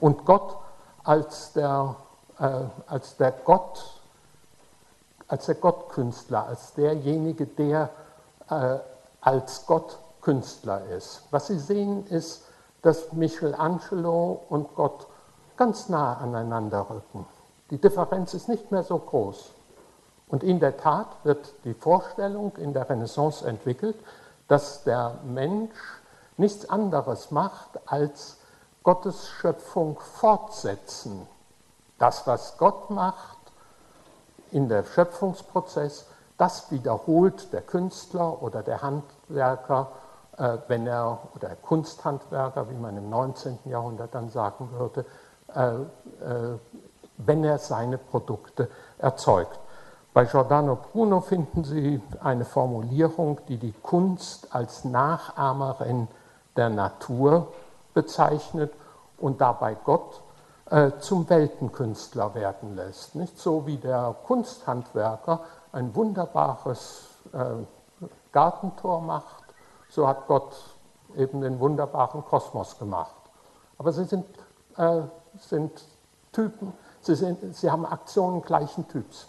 Und Gott als der, äh, als der Gott, als der Gottkünstler, als derjenige, der äh, als Gott Künstler ist. Was Sie sehen, ist, dass Michelangelo und Gott ganz nah aneinander rücken. Die Differenz ist nicht mehr so groß. Und in der Tat wird die Vorstellung in der Renaissance entwickelt, dass der Mensch nichts anderes macht, als Gottes Schöpfung fortsetzen. Das, was Gott macht in der Schöpfungsprozess, das wiederholt der Künstler oder der Handwerker, äh, wenn er, oder der Kunsthandwerker, wie man im neunzehnten Jahrhundert dann sagen würde, äh, äh, wenn er seine Produkte erzeugt. Bei Giordano Bruno finden Sie eine Formulierung, die die Kunst als Nachahmerin der Natur bezeichnet und dabei Gott äh, zum Weltenkünstler werden lässt. Nicht so wie der Kunsthandwerker ein wunderbares äh, Gartentor macht, so hat Gott eben den wunderbaren Kosmos gemacht. Aber sie sind, äh, sind Typen, sie, sind, sie haben Aktionen gleichen Typs.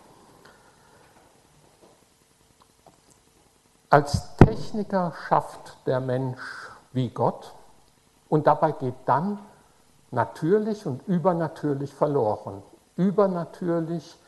Als Techniker schafft der Mensch wie Gott und dabei geht dann natürlich und übernatürlich verloren. Übernatürlich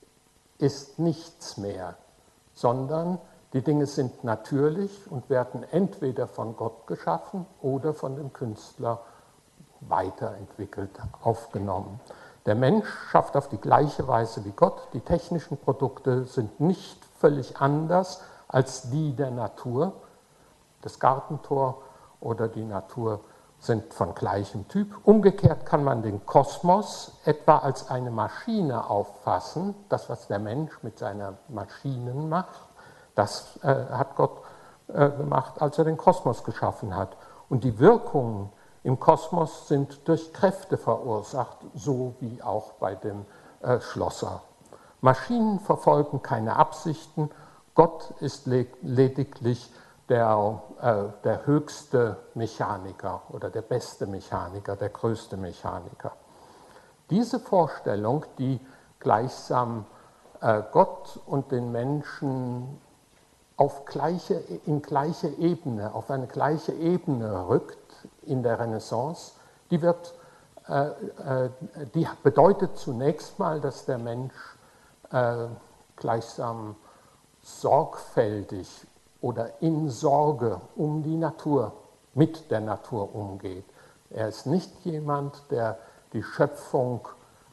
ist nichts mehr, sondern die Dinge sind natürlich und werden entweder von Gott geschaffen oder von dem Künstler weiterentwickelt, aufgenommen. Der Mensch schafft auf die gleiche Weise wie Gott. Die technischen Produkte sind nicht völlig anders als die der Natur. Das Gartentor oder die Natur sind von gleichem Typ. Umgekehrt kann man den Kosmos etwa als eine Maschine auffassen. Das, was der Mensch mit seinen Maschinen macht, das äh, hat Gott äh, gemacht, als er den Kosmos geschaffen hat. Und die Wirkungen im Kosmos sind durch Kräfte verursacht, so wie auch bei dem äh, Schlosser. Maschinen verfolgen keine Absichten. Gott ist lediglich der, äh, der höchste Mechaniker oder der beste Mechaniker, der größte Mechaniker. Diese Vorstellung, die gleichsam äh, Gott und den Menschen auf gleiche, in gleiche Ebene, auf eine gleiche Ebene rückt in der Renaissance, die, wird, äh, äh, die bedeutet zunächst mal, dass der Mensch äh, gleichsam sorgfältig oder in Sorge um die Natur, mit der Natur umgeht. Er ist nicht jemand, der die Schöpfung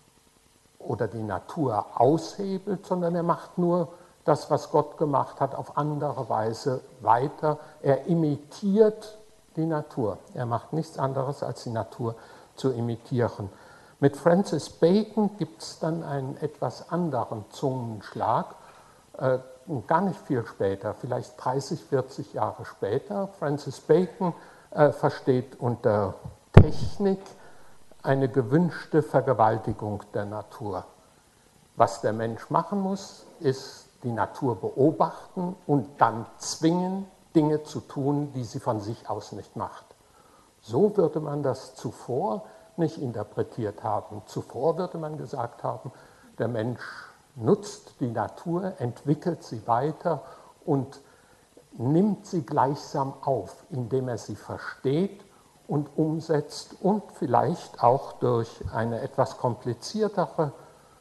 oder die Natur aushebelt, sondern er macht nur das, was Gott gemacht hat, auf andere Weise weiter. Er imitiert die Natur. Er macht nichts anderes, als die Natur zu imitieren. Mit Francis Bacon gibt es dann einen etwas anderen Zungenschlag, äh, gar nicht viel später, vielleicht dreißig, vierzig Jahre später. Francis Bacon äh, versteht unter Technik eine gewünschte Vergewaltigung der Natur. Was der Mensch machen muss, ist die Natur beobachten und dann zwingen, Dinge zu tun, die sie von sich aus nicht macht. So würde man das zuvor nicht interpretiert haben. Zuvor würde man gesagt haben, der Mensch nutzt die Natur, entwickelt sie weiter und nimmt sie gleichsam auf, indem er sie versteht und umsetzt und vielleicht auch durch eine etwas kompliziertere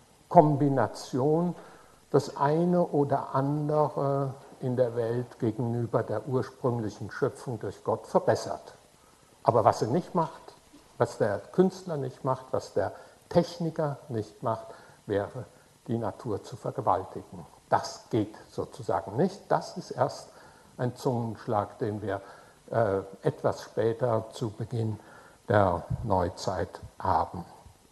Kombination das eine oder andere in der Welt gegenüber der ursprünglichen Schöpfung durch Gott verbessert. Aber was er nicht macht, was der Künstler nicht macht, was der Techniker nicht macht, wäre die Natur zu vergewaltigen. Das geht sozusagen nicht. Das ist erst ein Zungenschlag, den wir äh, etwas später zu Beginn der Neuzeit haben.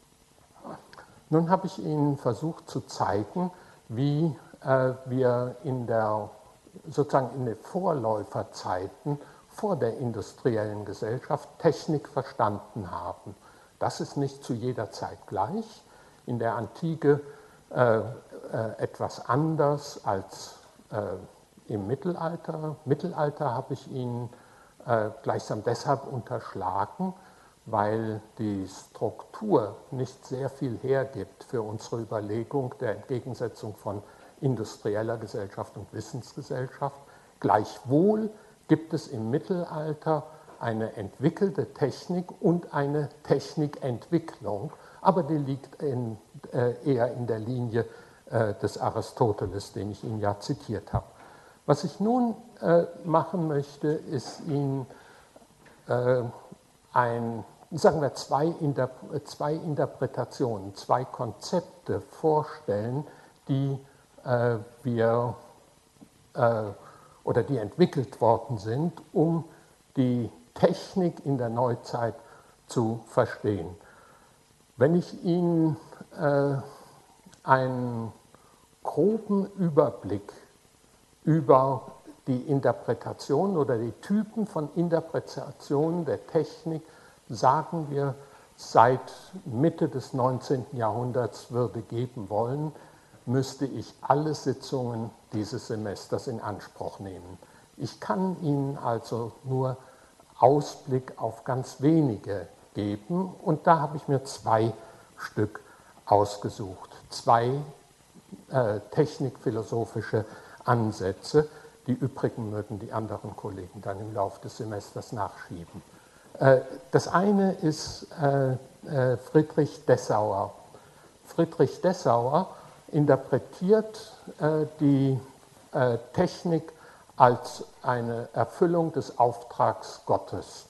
Nun habe ich Ihnen versucht zu zeigen, wie äh, wir in der, sozusagen in den Vorläuferzeiten vor der industriellen Gesellschaft Technik verstanden haben. Das ist nicht zu jeder Zeit gleich. In der Antike äh, äh, etwas anders als äh, im Mittelalter. Mittelalter habe ich Ihnen äh, gleichsam deshalb unterschlagen, weil die Struktur nicht sehr viel hergibt für unsere Überlegung der Entgegensetzung von industrieller Gesellschaft und Wissensgesellschaft. Gleichwohl gibt es im Mittelalter eine entwickelte Technik und eine Technikentwicklung, aber die liegt in, äh, eher in der Linie äh, des Aristoteles, den ich Ihnen ja zitiert habe. Was ich nun äh, machen möchte, ist Ihnen äh, ein, sagen wir, zwei, Inter zwei Interpretationen, zwei Konzepte vorstellen, die äh, wir äh, oder die entwickelt worden sind, um die Technik in der Neuzeit zu verstehen. Wenn ich Ihnen äh, einen groben Überblick über die Interpretation oder die Typen von Interpretationen der Technik, sagen wir, seit Mitte des neunzehnten Jahrhunderts würde geben wollen, müsste ich alle Sitzungen dieses Semesters in Anspruch nehmen. Ich kann Ihnen also nur Ausblick auf ganz wenige geben und da habe ich mir zwei Stück ausgesucht, zwei äh, technikphilosophische Ansätze. Die übrigen mögen die anderen Kollegen dann im Laufe des Semesters nachschieben. Äh, das eine ist äh, äh, Friedrich Dessauer. Friedrich Dessauer interpretiert äh, die äh, Technik als eine Erfüllung des Auftrags Gottes.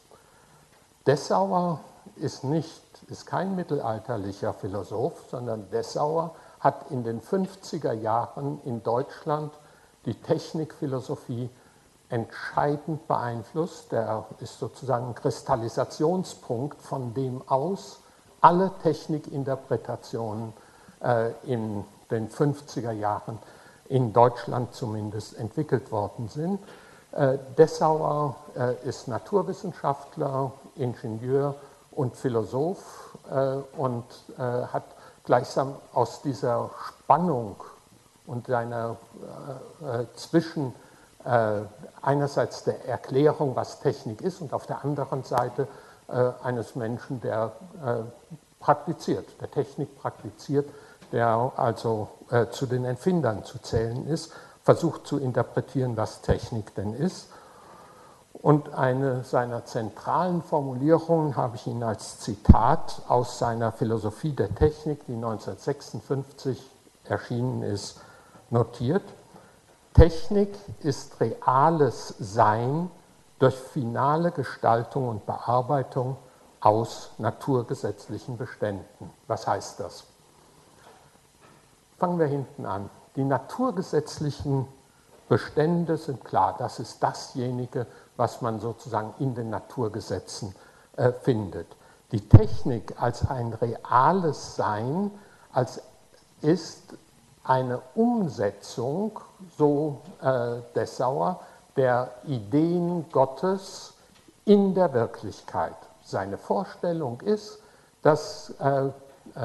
Dessauer ist, nicht, ist kein mittelalterlicher Philosoph, sondern Dessauer hat in den fünfziger Jahren in Deutschland die Technikphilosophie entscheidend beeinflusst. Der ist sozusagen ein Kristallisationspunkt, von dem aus alle Technikinterpretationen äh, in den fünfziger Jahren in Deutschland zumindest entwickelt worden sind. Äh, Dessauer äh, ist Naturwissenschaftler, Ingenieur und Philosoph äh, und äh, hat gleichsam aus dieser Spannung und seiner äh, zwischen äh, einerseits der Erklärung, was Technik ist, und auf der anderen Seite äh, eines Menschen, der äh, praktiziert, der Technik praktiziert, der also äh, zu den Erfindern zu zählen ist, versucht zu interpretieren, was Technik denn ist. Und eine seiner zentralen Formulierungen habe ich Ihnen als Zitat aus seiner Philosophie der Technik, die neunzehnhundertsechsundfünfzig erschienen ist, notiert. Technik ist reales Sein durch finale Gestaltung und Bearbeitung aus naturgesetzlichen Beständen. Was heißt das? Fangen wir hinten an. Die naturgesetzlichen Bestände sind klar, das ist dasjenige, was man sozusagen in den Naturgesetzen äh, findet. Die Technik als ein reales Sein, als ist eine Umsetzung, so äh, Dessauer, der Ideen Gottes in der Wirklichkeit. Seine Vorstellung ist, dass äh, äh,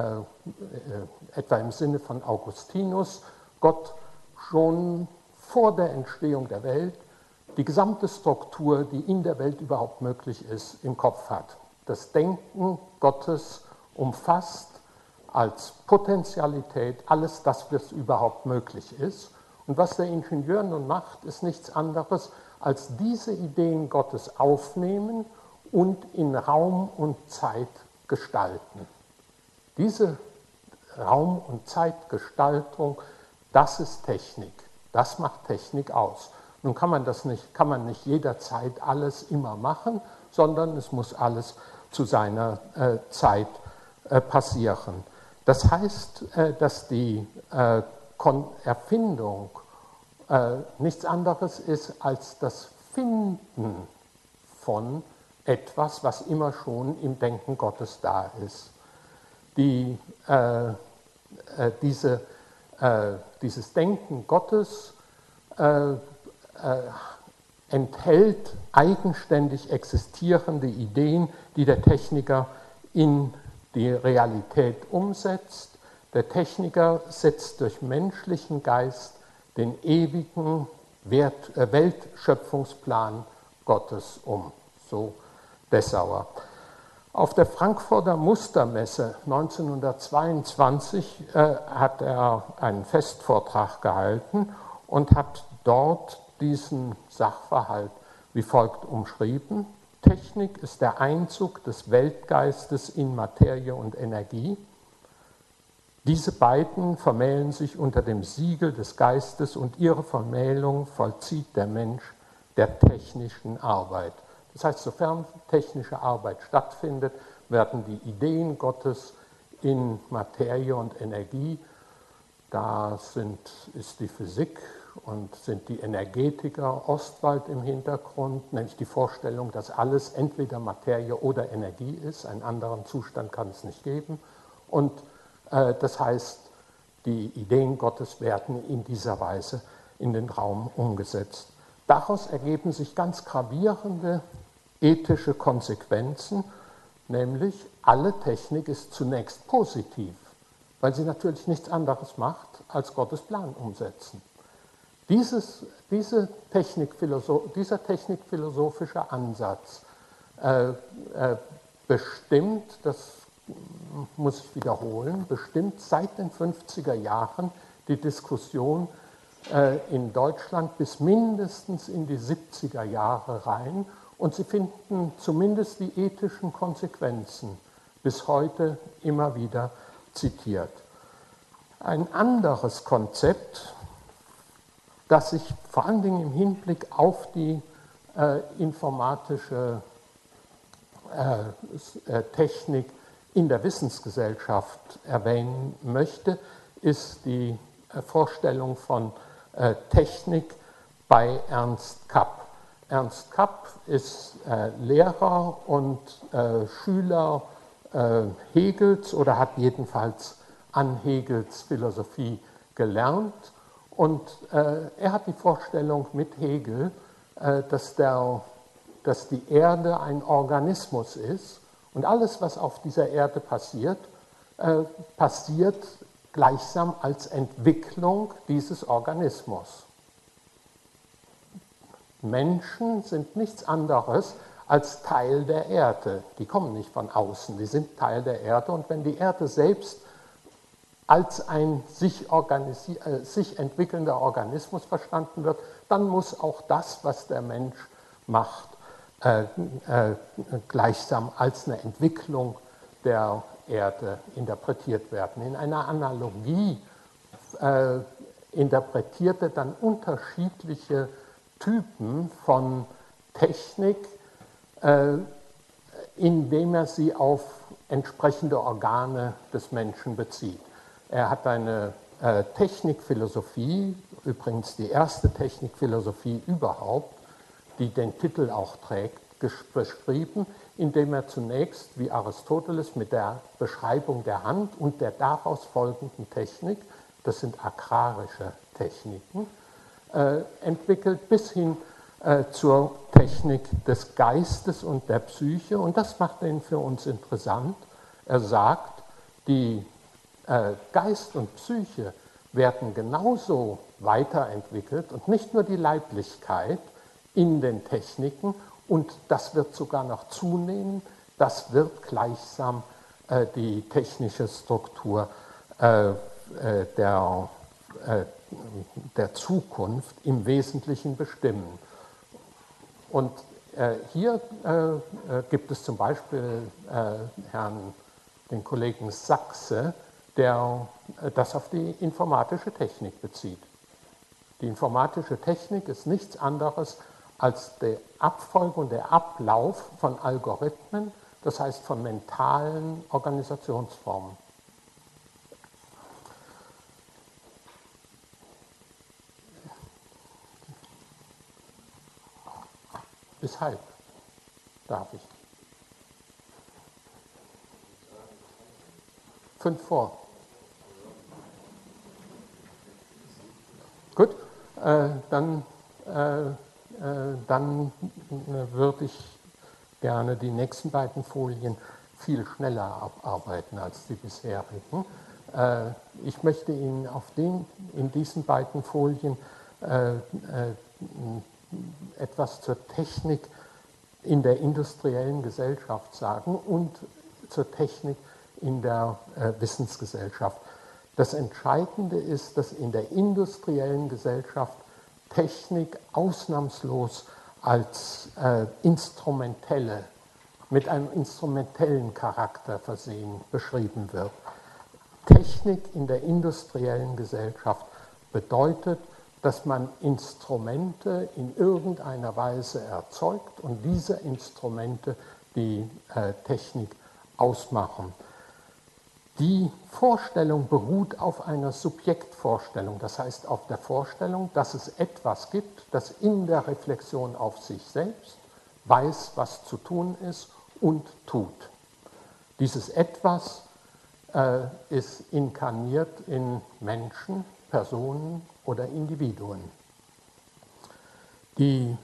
etwa im Sinne von Augustinus Gott schon vor der Entstehung der Welt die gesamte Struktur, die in der Welt überhaupt möglich ist, im Kopf hat. Das Denken Gottes umfasst als Potentialität alles das, was überhaupt möglich ist. Und was der Ingenieur nun macht, ist nichts anderes, als diese Ideen Gottes aufnehmen und in Raum und Zeit gestalten. Diese Raum- und Zeitgestaltung, das ist Technik. Das macht Technik aus. Nun kann man das nicht, kann man nicht jederzeit alles immer machen, sondern es muss alles zu seiner äh, Zeit äh, passieren. Das heißt, äh, dass die äh, Erfindung äh, nichts anderes ist als das Finden von etwas, was immer schon im Denken Gottes da ist. Die, äh, äh, diese, äh, dieses Denken Gottes äh, Äh, enthält eigenständig existierende Ideen, die der Techniker in die Realität umsetzt. Der Techniker setzt durch menschlichen Geist den ewigen Wert, äh, Weltschöpfungsplan Gottes um, so Dessauer. Auf der Frankfurter Mustermesse neunzehnhundertzweiundzwanzig äh, hat er einen Festvortrag gehalten und hat dort diesen Sachverhalt wie folgt umschrieben: Technik ist der Einzug des Weltgeistes in Materie und Energie. Diese beiden vermählen sich unter dem Siegel des Geistes und ihre Vermählung vollzieht der Mensch der technischen Arbeit. Das heißt, sofern technische Arbeit stattfindet, werden die Ideen Gottes in Materie und Energie, da sind, ist die Physik und sind die Energetiker Ostwald im Hintergrund, nämlich die Vorstellung, dass alles entweder Materie oder Energie ist, einen anderen Zustand kann es nicht geben. Und äh, das heißt, die Ideen Gottes werden in dieser Weise in den Raum umgesetzt. Daraus ergeben sich ganz gravierende ethische Konsequenzen, nämlich alle Technik ist zunächst positiv, weil sie natürlich nichts anderes macht, als Gottes Plan umsetzen. Dieses, diese Technikphilosoph, dieser technikphilosophische Ansatz äh, äh, bestimmt, das muss ich wiederholen, bestimmt seit den fünfziger Jahren die Diskussion äh, in Deutschland bis mindestens in die siebziger Jahre rein, und sie finden zumindest die ethischen Konsequenzen bis heute immer wieder zitiert. Ein anderes Konzept, das sich vor allen Dingen im Hinblick auf die äh, informatische äh, Technik in der Wissensgesellschaft erwähnen möchte, ist die äh, Vorstellung von äh, Technik bei Ernst Kapp. Ernst Kapp ist äh, Lehrer und äh, Schüler äh, Hegels oder hat jedenfalls an Hegels Philosophie gelernt. Und äh, er hat die Vorstellung mit Hegel, äh, dass, der, dass die Erde ein Organismus ist und alles, was auf dieser Erde passiert, äh, passiert gleichsam als Entwicklung dieses Organismus. Menschen sind nichts anderes als Teil der Erde. Die kommen nicht von außen, die sind Teil der Erde. Und wenn die Erde selbst als ein sich, äh, sich entwickelnder Organismus verstanden wird, dann muss auch das, was der Mensch macht, äh, äh, gleichsam als eine Entwicklung der Erde interpretiert werden. In einer Analogie äh, interpretiert er dann unterschiedliche Typen von Technik, äh, indem er sie auf entsprechende Organe des Menschen bezieht. Er hat eine äh, Technikphilosophie, übrigens die erste Technikphilosophie überhaupt, die den Titel auch trägt, beschrieben, indem er zunächst, wie Aristoteles, mit der Beschreibung der Hand und der daraus folgenden Technik, das sind agrarische Techniken, äh, entwickelt, bis hin äh, zur Technik des Geistes und der Psyche. Und das macht ihn für uns interessant. Er sagt, die äh, Geist und Psyche werden genauso weiterentwickelt und nicht nur die Leiblichkeit in den Techniken, und das wird sogar noch zunehmen, das wird gleichsam äh, die technische Struktur äh, äh, der, äh, der Zukunft im Wesentlichen bestimmen. Und äh, hier äh, gibt es zum Beispiel äh, Herrn, den Kollegen Sachse, der äh, das auf die informatische Technik bezieht. Die informatische Technik ist nichts anderes als die Abfolge und der Ablauf von Algorithmen, das heißt von mentalen Organisationsformen. Bis halb darf ich. Fünf vor. Gut, äh, dann, äh, äh, dann würde ich gerne die nächsten beiden Folien viel schneller abarbeiten als die bisherigen. Äh, ich möchte Ihnen auf den, in diesen beiden Folien äh, äh, etwas zur Technik in der industriellen Gesellschaft sagen und zur Technik in der äh, Wissensgesellschaft. Das Entscheidende ist, dass in der industriellen Gesellschaft Technik ausnahmslos als äh, instrumentelle, mit einem instrumentellen Charakter versehen beschrieben wird. Technik in der industriellen Gesellschaft bedeutet, dass man Instrumente in irgendeiner Weise erzeugt und diese Instrumente die äh, Technik ausmachen. Die Vorstellung beruht auf einer Subjektvorstellung, das heißt auf der Vorstellung, dass es etwas gibt, das in der Reflexion auf sich selbst weiß, was zu tun ist und tut. Dieses Etwas äh, ist inkarniert in Menschen, Personen oder Individuen. Die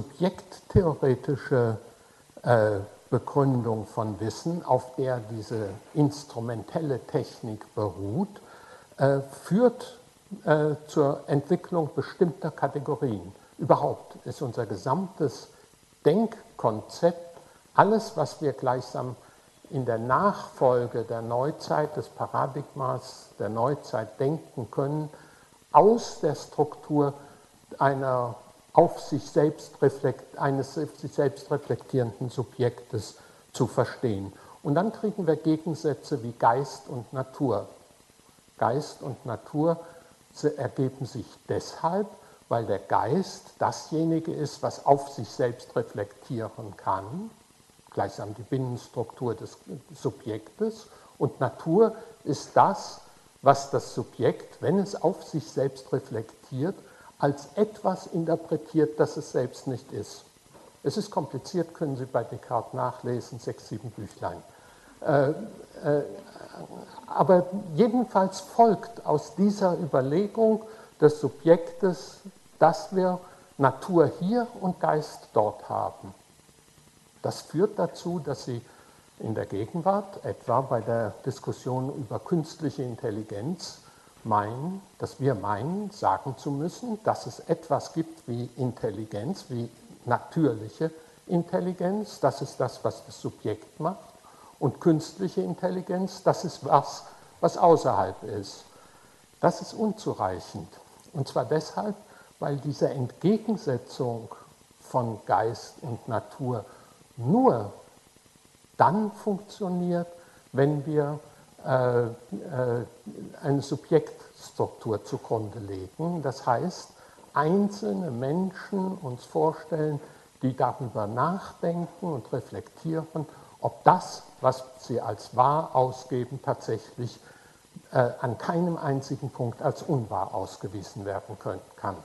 subjekttheoretische äh, Begründung von Wissen, auf der diese instrumentelle Technik beruht, äh, führt äh, zur Entwicklung bestimmter Kategorien. Überhaupt ist unser gesamtes Denkkonzept, alles, was wir gleichsam in der Nachfolge der Neuzeit, des Paradigmas der Neuzeit denken können, aus der Struktur einer auf sich selbst reflekt, eines auf sich selbst reflektierenden Subjektes zu verstehen. Und dann kriegen wir Gegensätze wie Geist und Natur. Geist und Natur ergeben sich deshalb, weil der Geist dasjenige ist, was auf sich selbst reflektieren kann, gleichsam die Binnenstruktur des Subjektes, und Natur ist das, was das Subjekt, wenn es auf sich selbst reflektiert, als etwas interpretiert, das es selbst nicht ist. Es ist kompliziert, können Sie bei Descartes nachlesen, sechs, sieben Büchlein. Äh, äh, aber jedenfalls folgt aus dieser Überlegung des Subjektes, dass wir Natur hier und Geist dort haben. Das führt dazu, dass Sie in der Gegenwart, etwa bei der Diskussion über künstliche Intelligenz, meinen, dass wir meinen, sagen zu müssen, dass es etwas gibt wie Intelligenz, wie natürliche Intelligenz, das ist das, was das Subjekt macht, und künstliche Intelligenz, das ist was, was außerhalb ist. Das ist unzureichend. Und zwar deshalb, weil diese Entgegensetzung von Geist und Natur nur dann funktioniert, wenn wir äh, äh, eine Subjektstruktur zugrunde legen. Das heißt, einzelne Menschen uns vorstellen, die darüber nachdenken und reflektieren, ob das, was sie als wahr ausgeben, tatsächlich äh, an keinem einzigen Punkt als unwahr ausgewiesen werden können, kann.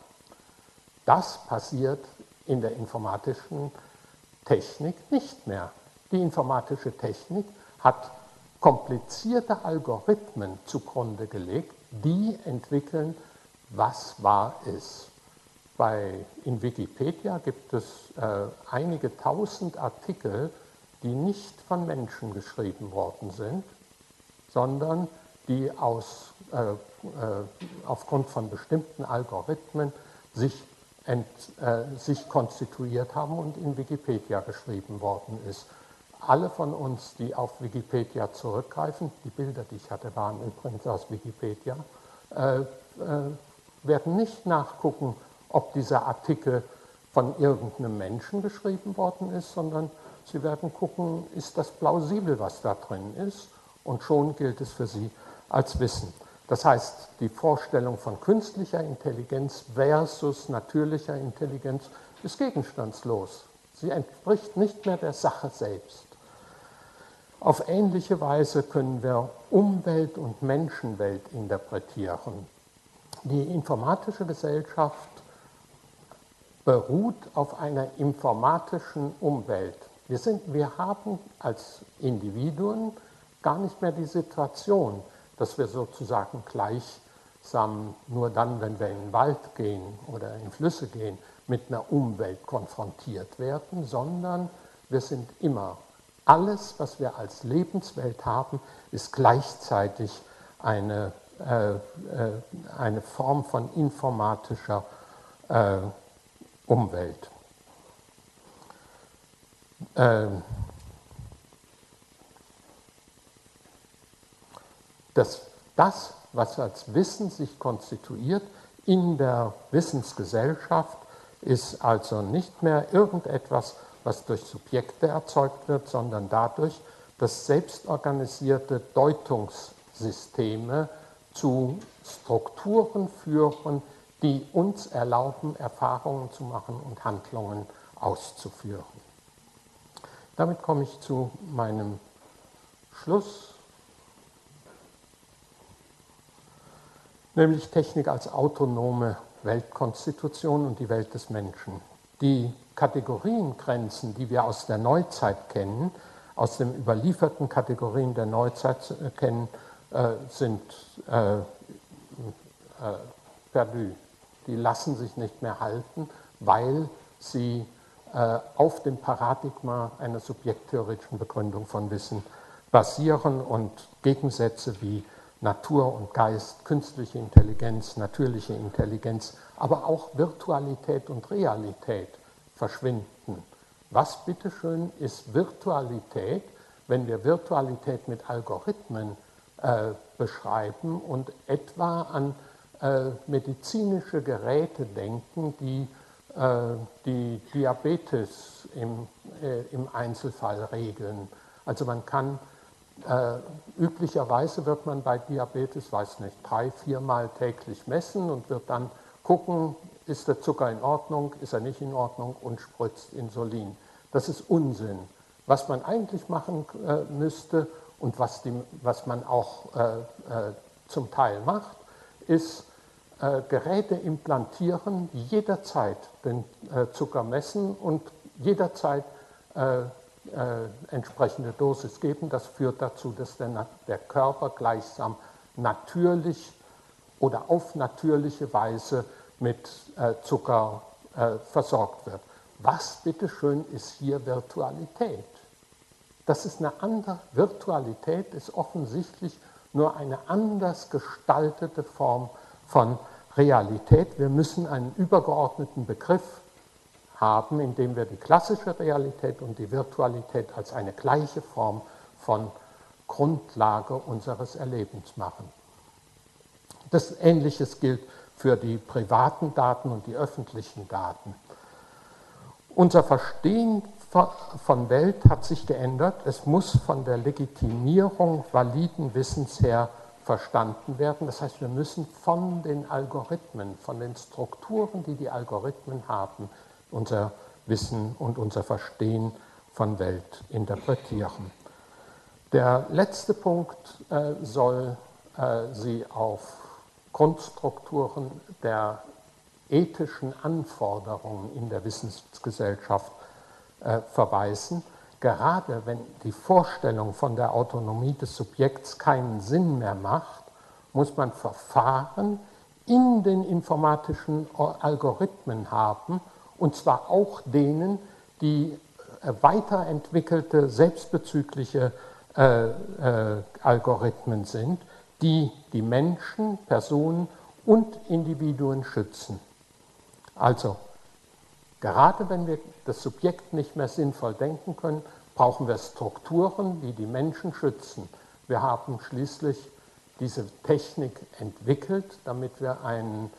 Das passiert in der informatischen Technik nicht mehr. Die informatische Technik hat komplizierte Algorithmen zugrunde gelegt, die entwickeln, was wahr ist. Bei, in Wikipedia gibt es äh, einige tausend Artikel, die nicht von Menschen geschrieben worden sind, sondern die aus, äh, äh, aufgrund von bestimmten Algorithmen sich, ent, äh, sich konstituiert haben und in Wikipedia geschrieben worden ist. Alle von uns, die auf Wikipedia zurückgreifen, die Bilder, die ich hatte, waren übrigens aus Wikipedia, äh, äh, werden nicht nachgucken, ob dieser Artikel von irgendeinem Menschen geschrieben worden ist, sondern sie werden gucken, ist das plausibel, was da drin ist, und schon gilt es für sie als Wissen. Das heißt, die Vorstellung von künstlicher Intelligenz versus natürlicher Intelligenz ist gegenstandslos. Sie entspricht nicht mehr der Sache selbst. Auf ähnliche Weise können wir Umwelt und Menschenwelt interpretieren. Die informatische Gesellschaft beruht auf einer informatischen Umwelt. Wir, sind, wir haben als Individuen gar nicht mehr die Situation, dass wir sozusagen gleichsam nur dann, wenn wir in den Wald gehen oder in Flüsse gehen, mit einer Umwelt konfrontiert werden, sondern wir sind immer, alles, was wir als Lebenswelt haben, ist gleichzeitig eine, äh, äh, eine Form von informatischer äh, Umwelt. äh, dass das, was als Wissen sich konstituiert in der Wissensgesellschaft, ist also nicht mehr irgendetwas, was durch Subjekte erzeugt wird, sondern dadurch, dass selbstorganisierte Deutungssysteme zu Strukturen führen, die uns erlauben, Erfahrungen zu machen und Handlungen auszuführen. Damit komme ich zu meinem Schluss, nämlich Technik als autonome Weltkonstitution und die Welt des Menschen. Die Kategoriengrenzen, die wir aus der Neuzeit kennen, aus den überlieferten Kategorien der Neuzeit kennen, äh, sind äh, äh, perdu. Die lassen sich nicht mehr halten, weil sie äh, auf dem Paradigma einer subjekttheoretischen Begründung von Wissen basieren und Gegensätze wie Natur und Geist, künstliche Intelligenz, natürliche Intelligenz, aber auch Virtualität und Realität verschwinden. Was bitteschön ist Virtualität, wenn wir Virtualität mit Algorithmen äh, beschreiben und etwa an äh, medizinische Geräte denken, die äh, die Diabetes im, äh, im Einzelfall regeln. Also man kann Äh, üblicherweise wird man bei Diabetes, weiß nicht, drei, viermal täglich messen und wird dann gucken, ist der Zucker in Ordnung, ist er nicht in Ordnung und spritzt Insulin. Das ist Unsinn. Was man eigentlich machen äh, müsste und was, die, was man auch äh, äh, zum Teil macht, ist äh, Geräte implantieren, die jederzeit den äh, Zucker messen und jederzeit äh, Äh, entsprechende Dosis geben. Das führt dazu, dass der, der Körper gleichsam natürlich oder auf natürliche Weise mit äh, Zucker äh, versorgt wird. Was bitteschön ist hier Virtualität? Das ist eine andere, Virtualität ist offensichtlich nur eine anders gestaltete Form von Realität. Wir müssen einen übergeordneten Begriff haben, indem wir die klassische Realität und die Virtualität als eine gleiche Form von Grundlage unseres Erlebens machen. Das Ähnliches gilt für die privaten Daten und die öffentlichen Daten. Unser Verstehen von Welt hat sich geändert. Es muss von der Legitimierung validen Wissens her verstanden werden. Das heißt, wir müssen von den Algorithmen, von den Strukturen, die die Algorithmen haben, unser Wissen und unser Verstehen von Welt interpretieren. Der letzte Punkt äh, soll äh, Sie auf Grundstrukturen der ethischen Anforderungen in der Wissensgesellschaft äh, verweisen. Gerade wenn die Vorstellung von der Autonomie des Subjekts keinen Sinn mehr macht, muss man Verfahren in den informatischen Algorithmen haben, und zwar auch denen, die weiterentwickelte, selbstbezügliche äh, äh, Algorithmen sind, die die Menschen, Personen und Individuen schützen. Also, gerade wenn wir das Subjekt nicht mehr sinnvoll denken können, brauchen wir Strukturen, die die Menschen schützen. Wir haben schließlich diese Technik entwickelt, damit wir einen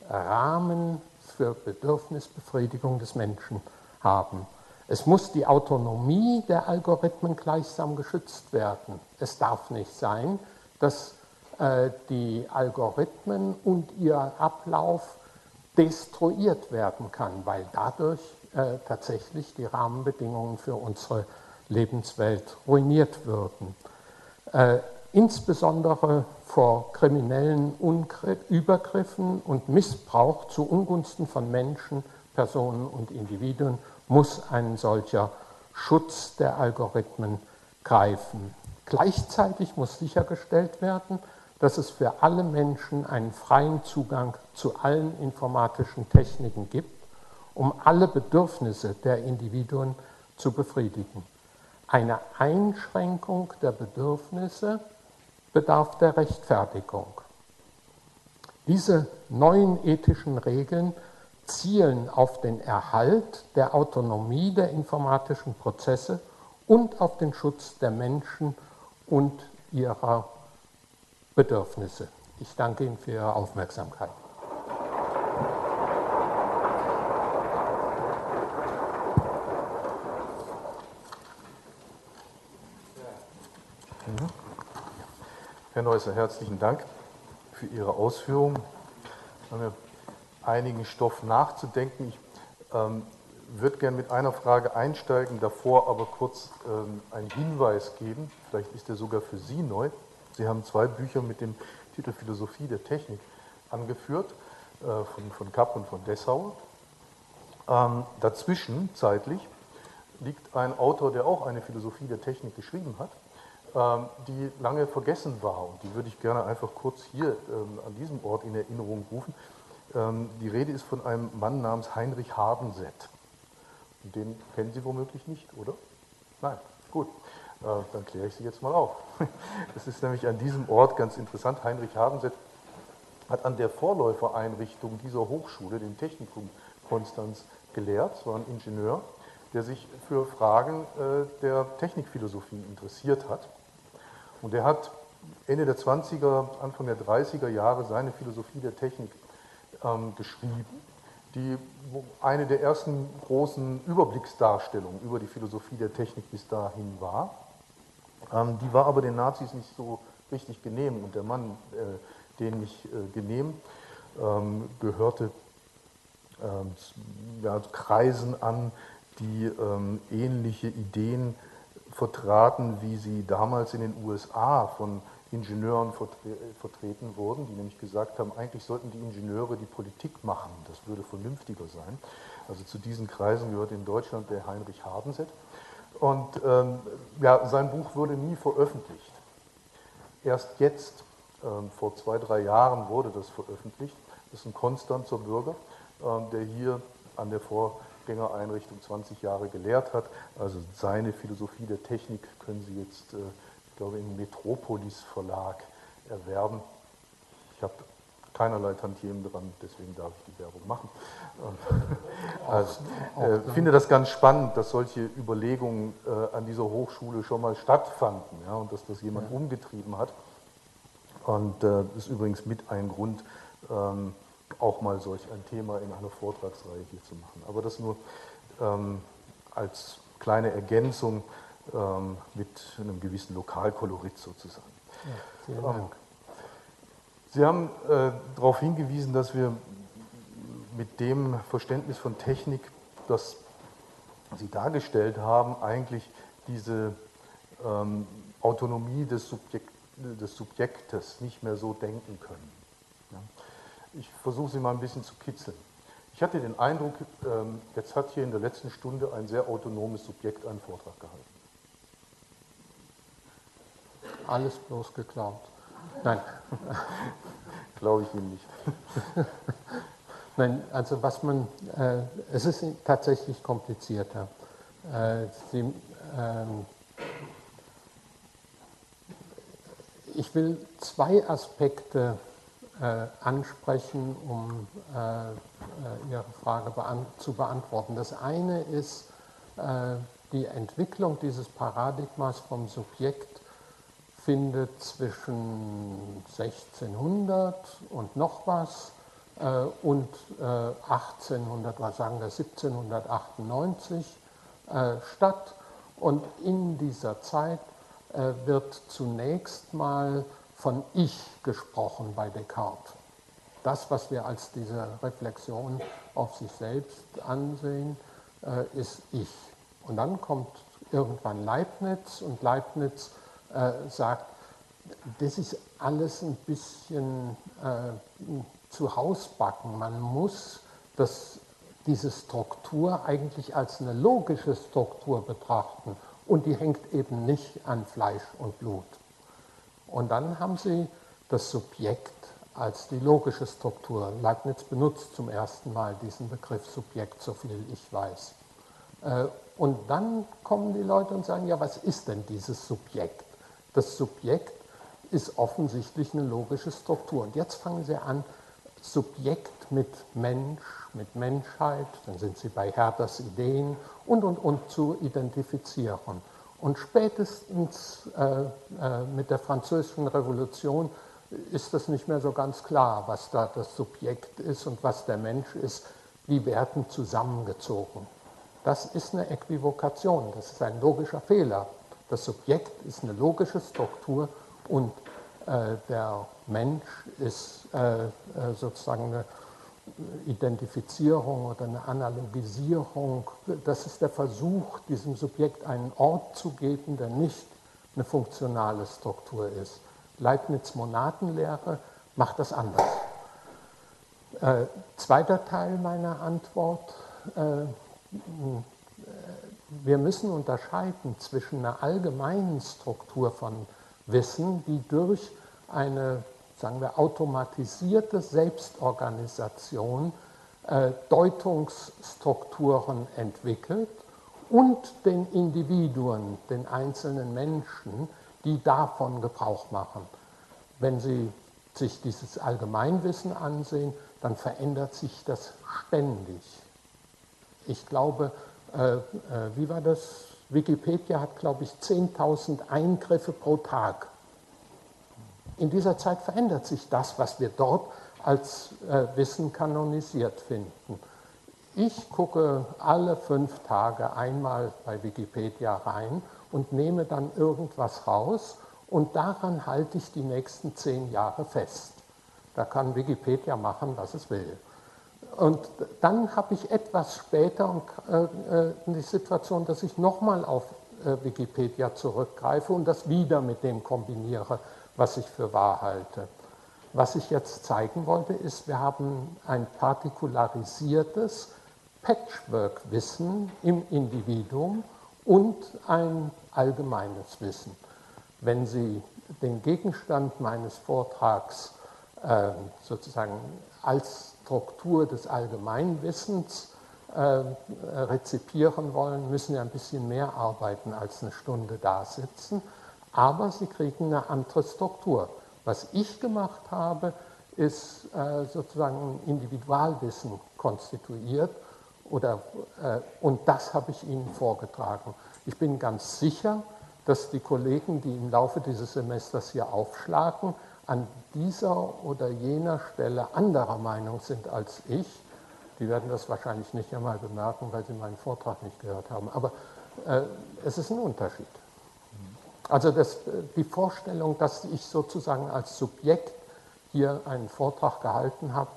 Rahmen für Bedürfnisbefriedigung des Menschen haben. Es muss die Autonomie der Algorithmen gleichsam geschützt werden. Es darf nicht sein, dass äh, die Algorithmen und ihr Ablauf destruiert werden kann, weil dadurch äh, tatsächlich die Rahmenbedingungen für unsere Lebenswelt ruiniert würden. Äh, insbesondere vor kriminellen Übergriffen und Missbrauch zu Ungunsten von Menschen, Personen und Individuen muss ein solcher Schutz der Algorithmen greifen. Gleichzeitig muss sichergestellt werden, dass es für alle Menschen einen freien Zugang zu allen informatischen Techniken gibt, um alle Bedürfnisse der Individuen zu befriedigen. Eine Einschränkung der Bedürfnisse bedarf der Rechtfertigung. Diese neuen ethischen Regeln zielen auf den Erhalt der Autonomie der informatischen Prozesse und auf den Schutz der Menschen und ihrer Bedürfnisse. Ich danke Ihnen für Ihre Aufmerksamkeit. Herr Neusser, herzlichen Dank für Ihre Ausführungen. Wir haben ja einigen Stoff nachzudenken. Ich ähm, würde gerne mit einer Frage einsteigen, davor aber kurz ähm, einen Hinweis geben. Vielleicht ist der sogar für Sie neu. Sie haben zwei Bücher mit dem Titel Philosophie der Technik angeführt, äh, von, von Kapp und von Dessau. Ähm, dazwischen, zeitlich, liegt ein Autor, der auch eine Philosophie der Technik geschrieben hat, die lange vergessen war. Und die würde ich gerne einfach kurz hier ähm, an diesem Ort in Erinnerung rufen. Ähm, die Rede ist von einem Mann namens Heinrich Hardenset. Und den kennen Sie womöglich nicht, oder? Nein, gut. Äh, dann kläre ich Sie jetzt mal auf. Es ist nämlich an diesem Ort ganz interessant. Heinrich Hardenset hat an der Vorläufereinrichtung dieser Hochschule, dem Technikum Konstanz, gelehrt. Es war ein Ingenieur, der sich für Fragen äh, der Technikphilosophie interessiert hat. Und er hat Ende der zwanziger, Anfang der dreißiger Jahre seine Philosophie der Technik ähm, geschrieben, die eine der ersten großen Überblicksdarstellungen über die Philosophie der Technik bis dahin war. Ähm, die war aber den Nazis nicht so richtig genehm und der Mann, äh, den nicht äh, genehm, ähm, gehörte ähm, ja, Kreisen an, die ähm, ähnliche Ideen vertraten, wie sie damals in den U S A von Ingenieuren vertre vertreten wurden, die nämlich gesagt haben, eigentlich sollten die Ingenieure die Politik machen, das würde vernünftiger sein. Also zu diesen Kreisen gehört in Deutschland der Heinrich Hardenset. Und ähm, ja, sein Buch wurde nie veröffentlicht. Erst jetzt, ähm, vor zwei, drei Jahren, wurde das veröffentlicht. Das ist ein Konstanzer Bürger, ähm, der hier an der Vorgängereinrichtung zwanzig Jahre gelehrt hat. Also seine Philosophie der Technik können Sie jetzt, äh, ich glaube, im Metropolis Verlag erwerben. Ich habe keinerlei Tantiemen dran, deswegen darf ich die Werbung machen. Also, äh, finde das ganz spannend, dass solche Überlegungen äh, an dieser Hochschule schon mal stattfanden, ja, und dass das jemand ja. umgetrieben hat. Und äh, das ist übrigens mit ein Grund, ähm, auch mal solch ein Thema in einer Vortragsreihe hier zu machen. Aber das nur ähm, als kleine Ergänzung ähm, mit einem gewissen Lokalkolorit sozusagen. Ja, vielen Dank. Ähm, Sie haben äh, darauf hingewiesen, dass wir mit dem Verständnis von Technik, das Sie dargestellt haben, eigentlich diese ähm, Autonomie des, Subjekt, des Subjektes nicht mehr so denken können. Ja. Ich versuche Sie mal ein bisschen zu kitzeln. Ich hatte den Eindruck, ähm, jetzt hat hier in der letzten Stunde ein sehr autonomes Subjekt einen Vortrag gehalten. Alles bloß geklaut. Nein. Glaube ich Ihnen nicht. Nein, also was man, äh, es ist tatsächlich komplizierter. Äh, Sie, äh, ich will zwei Aspekte äh, ansprechen, um äh, Ihre Frage beant zu beantworten. Das eine ist äh, die Entwicklung dieses Paradigmas vom Subjekt findet zwischen sechzehnhundert und noch was äh, und äh, achtzehnhundert, was sagen wir, siebzehnhundertachtundneunzig äh, statt. Und in dieser Zeit äh, wird zunächst mal von Ich gesprochen bei Descartes. Das, was wir als diese Reflexion auf sich selbst ansehen, äh, ist Ich. Und dann kommt irgendwann Leibniz und Leibniz Äh, sagt, das ist alles ein bisschen äh, zu Hausbacken. Man muss das, diese Struktur eigentlich als eine logische Struktur betrachten und die hängt eben nicht an Fleisch und Blut. Und dann haben Sie das Subjekt als die logische Struktur. Leibniz benutzt zum ersten Mal diesen Begriff Subjekt, so viel ich weiß. Äh, und dann kommen die Leute und sagen, ja, was ist denn dieses Subjekt? Das Subjekt ist offensichtlich eine logische Struktur. Und jetzt fangen Sie an, Subjekt mit Mensch, mit Menschheit, dann sind Sie bei Herders Ideen und, und, und zu identifizieren. Und spätestens äh, äh, mit der Französischen Revolution ist das nicht mehr so ganz klar, was da das Subjekt ist und was der Mensch ist. Die werden zusammengezogen. Das ist eine Äquivokation, das ist ein logischer Fehler. Das Subjekt ist eine logische Struktur und äh, der Mensch ist äh, äh, sozusagen eine Identifizierung oder eine Analogisierung. Das ist der Versuch, diesem Subjekt einen Ort zu geben, der nicht eine funktionale Struktur ist. Leibniz-Monadenlehre macht das anders. Äh, zweiter Teil meiner Antwort. Äh, wir müssen unterscheiden zwischen einer allgemeinen Struktur von Wissen, die durch eine, sagen wir, automatisierte Selbstorganisation äh, Deutungsstrukturen entwickelt und den Individuen, den einzelnen Menschen, die davon Gebrauch machen. Wenn Sie sich dieses Allgemeinwissen ansehen, dann verändert sich das ständig. Ich glaube, äh, äh, wie war das? Wikipedia hat, glaube ich, zehntausend Eingriffe pro Tag. In dieser Zeit verändert sich das, was wir dort als äh, Wissen kanonisiert finden. Ich gucke alle fünf Tage einmal bei Wikipedia rein und nehme dann irgendwas raus und daran halte ich die nächsten zehn Jahre fest. Da kann Wikipedia machen, was es will. Und dann habe ich etwas später und, äh, die Situation, dass ich nochmal auf äh, Wikipedia zurückgreife und das wieder mit dem kombiniere, was ich für wahr halte. Was ich jetzt zeigen wollte, ist, wir haben ein partikularisiertes Patchwork-Wissen im Individuum und ein allgemeines Wissen. Wenn Sie den Gegenstand meines Vortrags äh, sozusagen als Struktur des Allgemeinwissens äh, rezipieren wollen, müssen Sie ein bisschen mehr arbeiten als eine Stunde da sitzen, aber Sie kriegen eine andere Struktur. Was ich gemacht habe, ist äh, sozusagen ein Individualwissen konstituiert oder, äh, und das habe ich Ihnen vorgetragen. Ich bin ganz sicher, dass die Kollegen, die im Laufe dieses Semesters hier aufschlagen, an dieser oder jener Stelle anderer Meinung sind als ich. Die werden das wahrscheinlich nicht einmal bemerken, weil sie meinen Vortrag nicht gehört haben. Aber äh, es ist ein Unterschied. Also das, die Vorstellung, dass ich sozusagen als Subjekt hier einen Vortrag gehalten habe,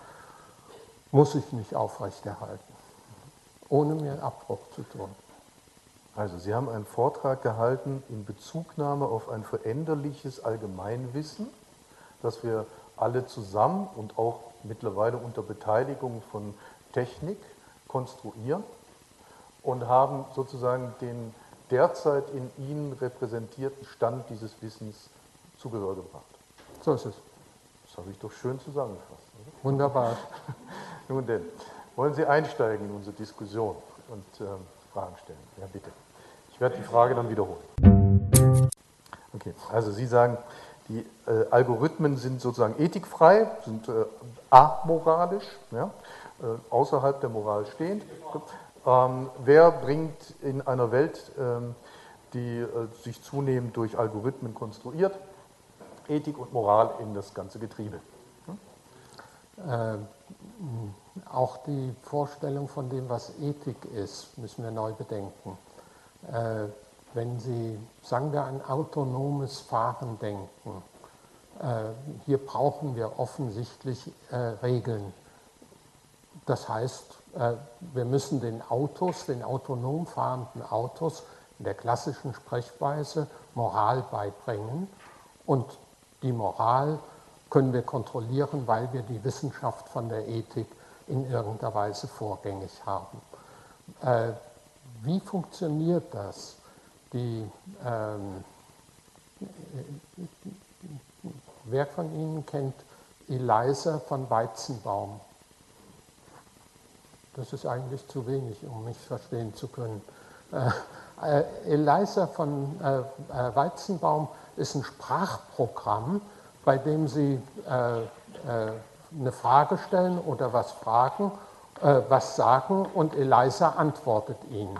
muss ich nicht aufrechterhalten, ohne mir Abbruch zu tun. Also Sie haben einen Vortrag gehalten in Bezugnahme auf ein veränderliches Allgemeinwissen, das wir alle zusammen und auch mittlerweile unter Beteiligung von Technik konstruieren und haben sozusagen den derzeit in Ihnen repräsentierten Stand dieses Wissens zu Gehör gebracht. So ist es. Das habe ich doch schön zusammengefasst. Oder? Wunderbar. Nun denn, wollen Sie einsteigen in unsere Diskussion und äh, Fragen stellen? Ja, bitte. Ich werde die Frage dann wiederholen. Okay, also Sie sagen, die äh, Algorithmen sind sozusagen ethikfrei, sind äh, amoralisch, ja, äh, außerhalb der Moral stehend. Ähm, wer bringt in einer Welt, ähm, die äh, sich zunehmend durch Algorithmen konstruiert, Ethik und Moral in das ganze Getriebe? Hm? Äh, auch die Vorstellung von dem, was Ethik ist, müssen wir neu bedenken. Äh, wenn Sie, sagen wir, an autonomes Fahren denken, äh, hier brauchen wir offensichtlich äh, Regeln. Das heißt, äh, wir müssen den Autos, den autonom fahrenden Autos in der klassischen Sprechweise Moral beibringen und die Moral können wir kontrollieren, weil wir die Wissenschaft von der Ethik in irgendeiner Weise vorgängig haben. Äh, wie funktioniert das? Die, ähm, wer von Ihnen kennt Eliza von Weizenbaum? Das ist eigentlich zu wenig, um mich verstehen zu können. Äh, äh, Eliza von äh, äh, Weizenbaum ist ein Sprachprogramm, bei dem Sie äh, äh, eine Frage stellen oder was fragen, äh, was sagen und Eliza antwortet ihnen.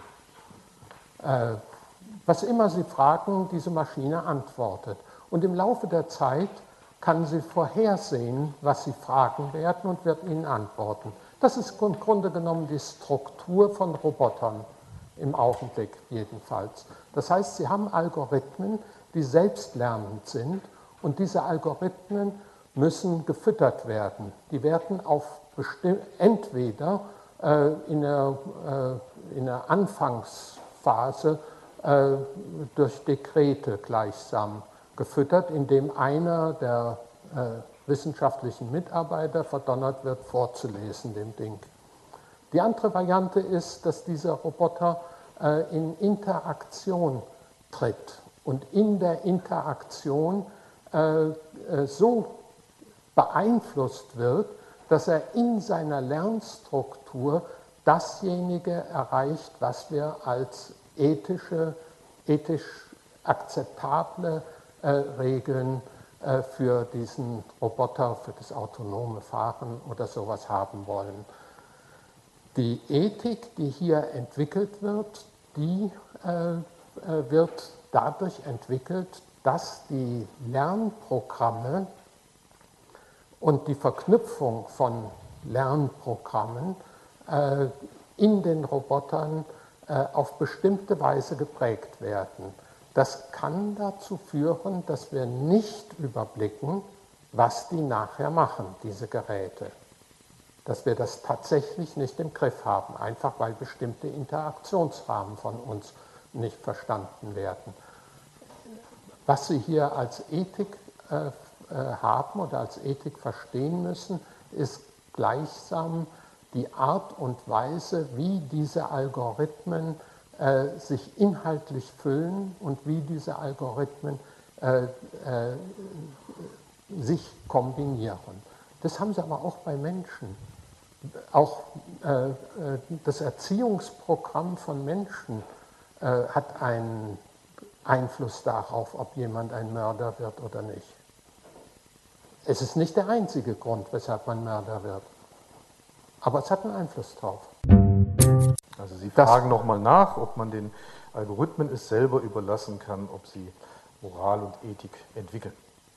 Äh, was immer sie fragen, diese Maschine antwortet. Und im Laufe der Zeit kann sie vorhersehen, was sie fragen werden und wird ihnen antworten. Das ist im Grunde genommen die Struktur von Robotern, im Augenblick jedenfalls. Das heißt, sie haben Algorithmen, die selbstlernend sind und diese Algorithmen müssen gefüttert werden. Die werden auf entweder äh, in, der, äh, in der Anfangsphase äh, durch Dekrete gleichsam gefüttert, indem einer der äh, wissenschaftlichen Mitarbeiter verdonnert wird, vorzulesen dem Ding. Die andere Variante ist, dass dieser Roboter äh, in Interaktion tritt und in der Interaktion äh, äh, so beeinflusst wird, dass er in seiner Lernstruktur dasjenige erreicht, was wir als ethische, ethisch akzeptable äh, Regeln äh, für diesen Roboter, für das autonome Fahren oder sowas haben wollen. Die Ethik, die hier entwickelt wird, die äh, äh, wird dadurch entwickelt, dass die Lernprogramme und die Verknüpfung von Lernprogrammen äh, in den Robotern äh, auf bestimmte Weise geprägt werden. Das kann dazu führen, dass wir nicht überblicken, was die nachher machen, diese Geräte. Dass wir das tatsächlich nicht im Griff haben, einfach weil bestimmte Interaktionsrahmen von uns nicht verstanden werden. Was Sie hier als Ethik äh, haben oder als Ethik verstehen müssen, ist gleichsam die Art und Weise, wie diese Algorithmen äh, sich inhaltlich füllen und wie diese Algorithmen äh, äh, sich kombinieren. Das haben sie aber auch bei Menschen. Auch äh, das Erziehungsprogramm von Menschen äh, hat einen Einfluss darauf, ob jemand ein Mörder wird oder nicht. Es ist nicht der einzige Grund, weshalb man Mörder wird. Aber es hat einen Einfluss drauf. Also Sie fragen nochmal nach, ob man den Algorithmen es selber überlassen kann, ob sie Moral und Ethik entwickeln.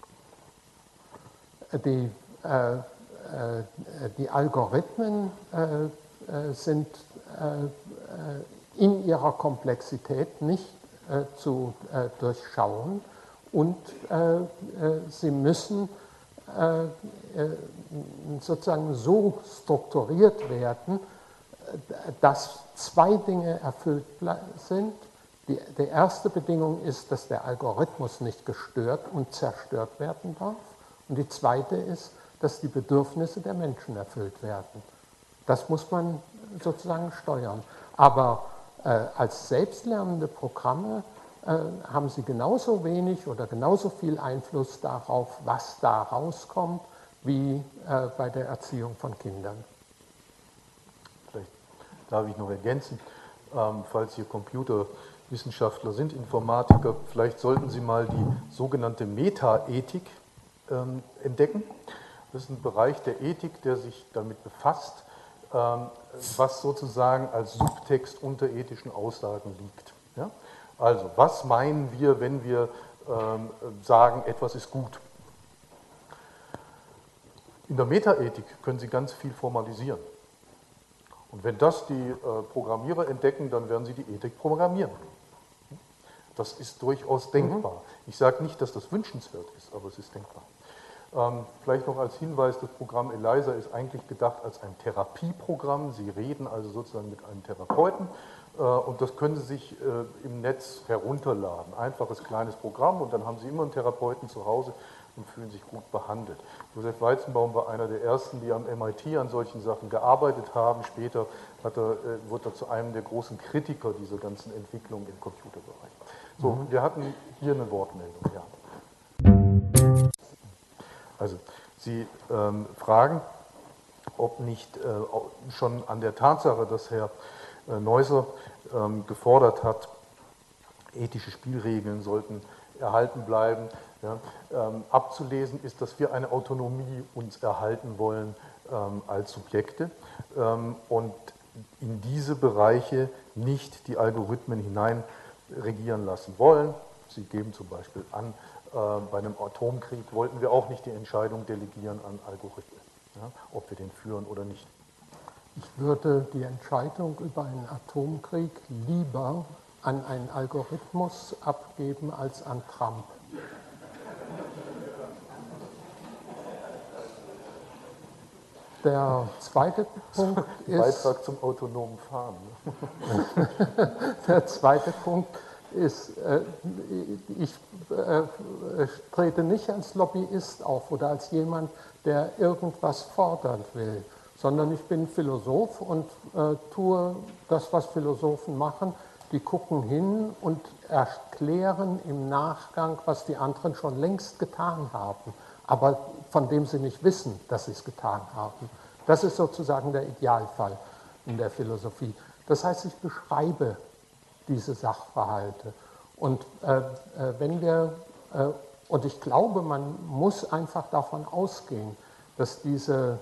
Die, äh, äh, die Algorithmen äh, äh, sind äh, in ihrer Komplexität nicht äh, zu äh, durchschauen und äh, äh, sie müssen äh, sozusagen so strukturiert werden, dass zwei Dinge erfüllt sind. Die, die erste Bedingung ist, dass der Algorithmus nicht gestört und zerstört werden darf. Und die zweite ist, dass die Bedürfnisse der Menschen erfüllt werden. Das muss man sozusagen steuern. Aber äh, als selbstlernende Programme äh, haben sie genauso wenig oder genauso viel Einfluss darauf, was da rauskommt, wie äh, bei der Erziehung von Kindern. Vielleicht darf ich noch ergänzen, ähm, falls hier Computerwissenschaftler sind, Informatiker, vielleicht sollten Sie mal die sogenannte Metaethik ähm, entdecken. Das ist ein Bereich der Ethik, der sich damit befasst, ähm, was sozusagen als Subtext unter ethischen Aussagen liegt. Ja? Also, was meinen wir, wenn wir ähm, sagen, etwas ist gut? In der Metaethik können Sie ganz viel formalisieren. Und wenn das die äh, Programmierer entdecken, dann werden sie die Ethik programmieren. Das ist durchaus denkbar. Mhm. Ich sage nicht, dass das wünschenswert ist, aber es ist denkbar. Ähm, vielleicht noch als Hinweis, das Programm Eliza ist eigentlich gedacht als ein Therapieprogramm. Sie reden also sozusagen mit einem Therapeuten äh, und das können Sie sich äh, im Netz herunterladen. Einfaches kleines Programm und dann haben Sie immer einen Therapeuten zu Hause und fühlen sich gut behandelt. Josef Weizenbaum war einer der ersten, die am M I T an solchen Sachen gearbeitet haben. Später hat er, äh, wurde er zu einem der großen Kritiker dieser ganzen Entwicklung im Computerbereich. So, mhm. Wir hatten hier eine Wortmeldung. Ja. Also, Sie ähm, fragen, ob nicht äh, schon an der Tatsache, dass Herr äh, Neusser ähm, gefordert hat, ethische Spielregeln sollten erhalten bleiben. Ja, ähm, abzulesen ist, dass wir eine Autonomie uns erhalten wollen ähm, als Subjekte ähm, und in diese Bereiche nicht die Algorithmen hinein regieren lassen wollen. Sie geben zum Beispiel an, äh, bei einem Atomkrieg wollten wir auch nicht die Entscheidung delegieren an Algorithmen, ja, ob wir den führen oder nicht. Ich würde die Entscheidung über einen Atomkrieg lieber an einen Algorithmus abgeben als an Trump. Der zweite Punkt ist... Beitrag zum autonomen Fahren. Der zweite Punkt ist, äh, ich äh, trete nicht als Lobbyist auf oder als jemand, der irgendwas fordern will, sondern ich bin Philosoph und äh, tue das, was Philosophen machen. Die gucken hin und erklären im Nachgang, was die anderen schon längst getan haben, aber von dem sie nicht wissen, dass sie es getan haben. Das ist sozusagen der Idealfall in der Philosophie. Das heißt, ich beschreibe diese Sachverhalte. Und äh, äh, wenn wir, äh, und ich glaube, man muss einfach davon ausgehen, dass diese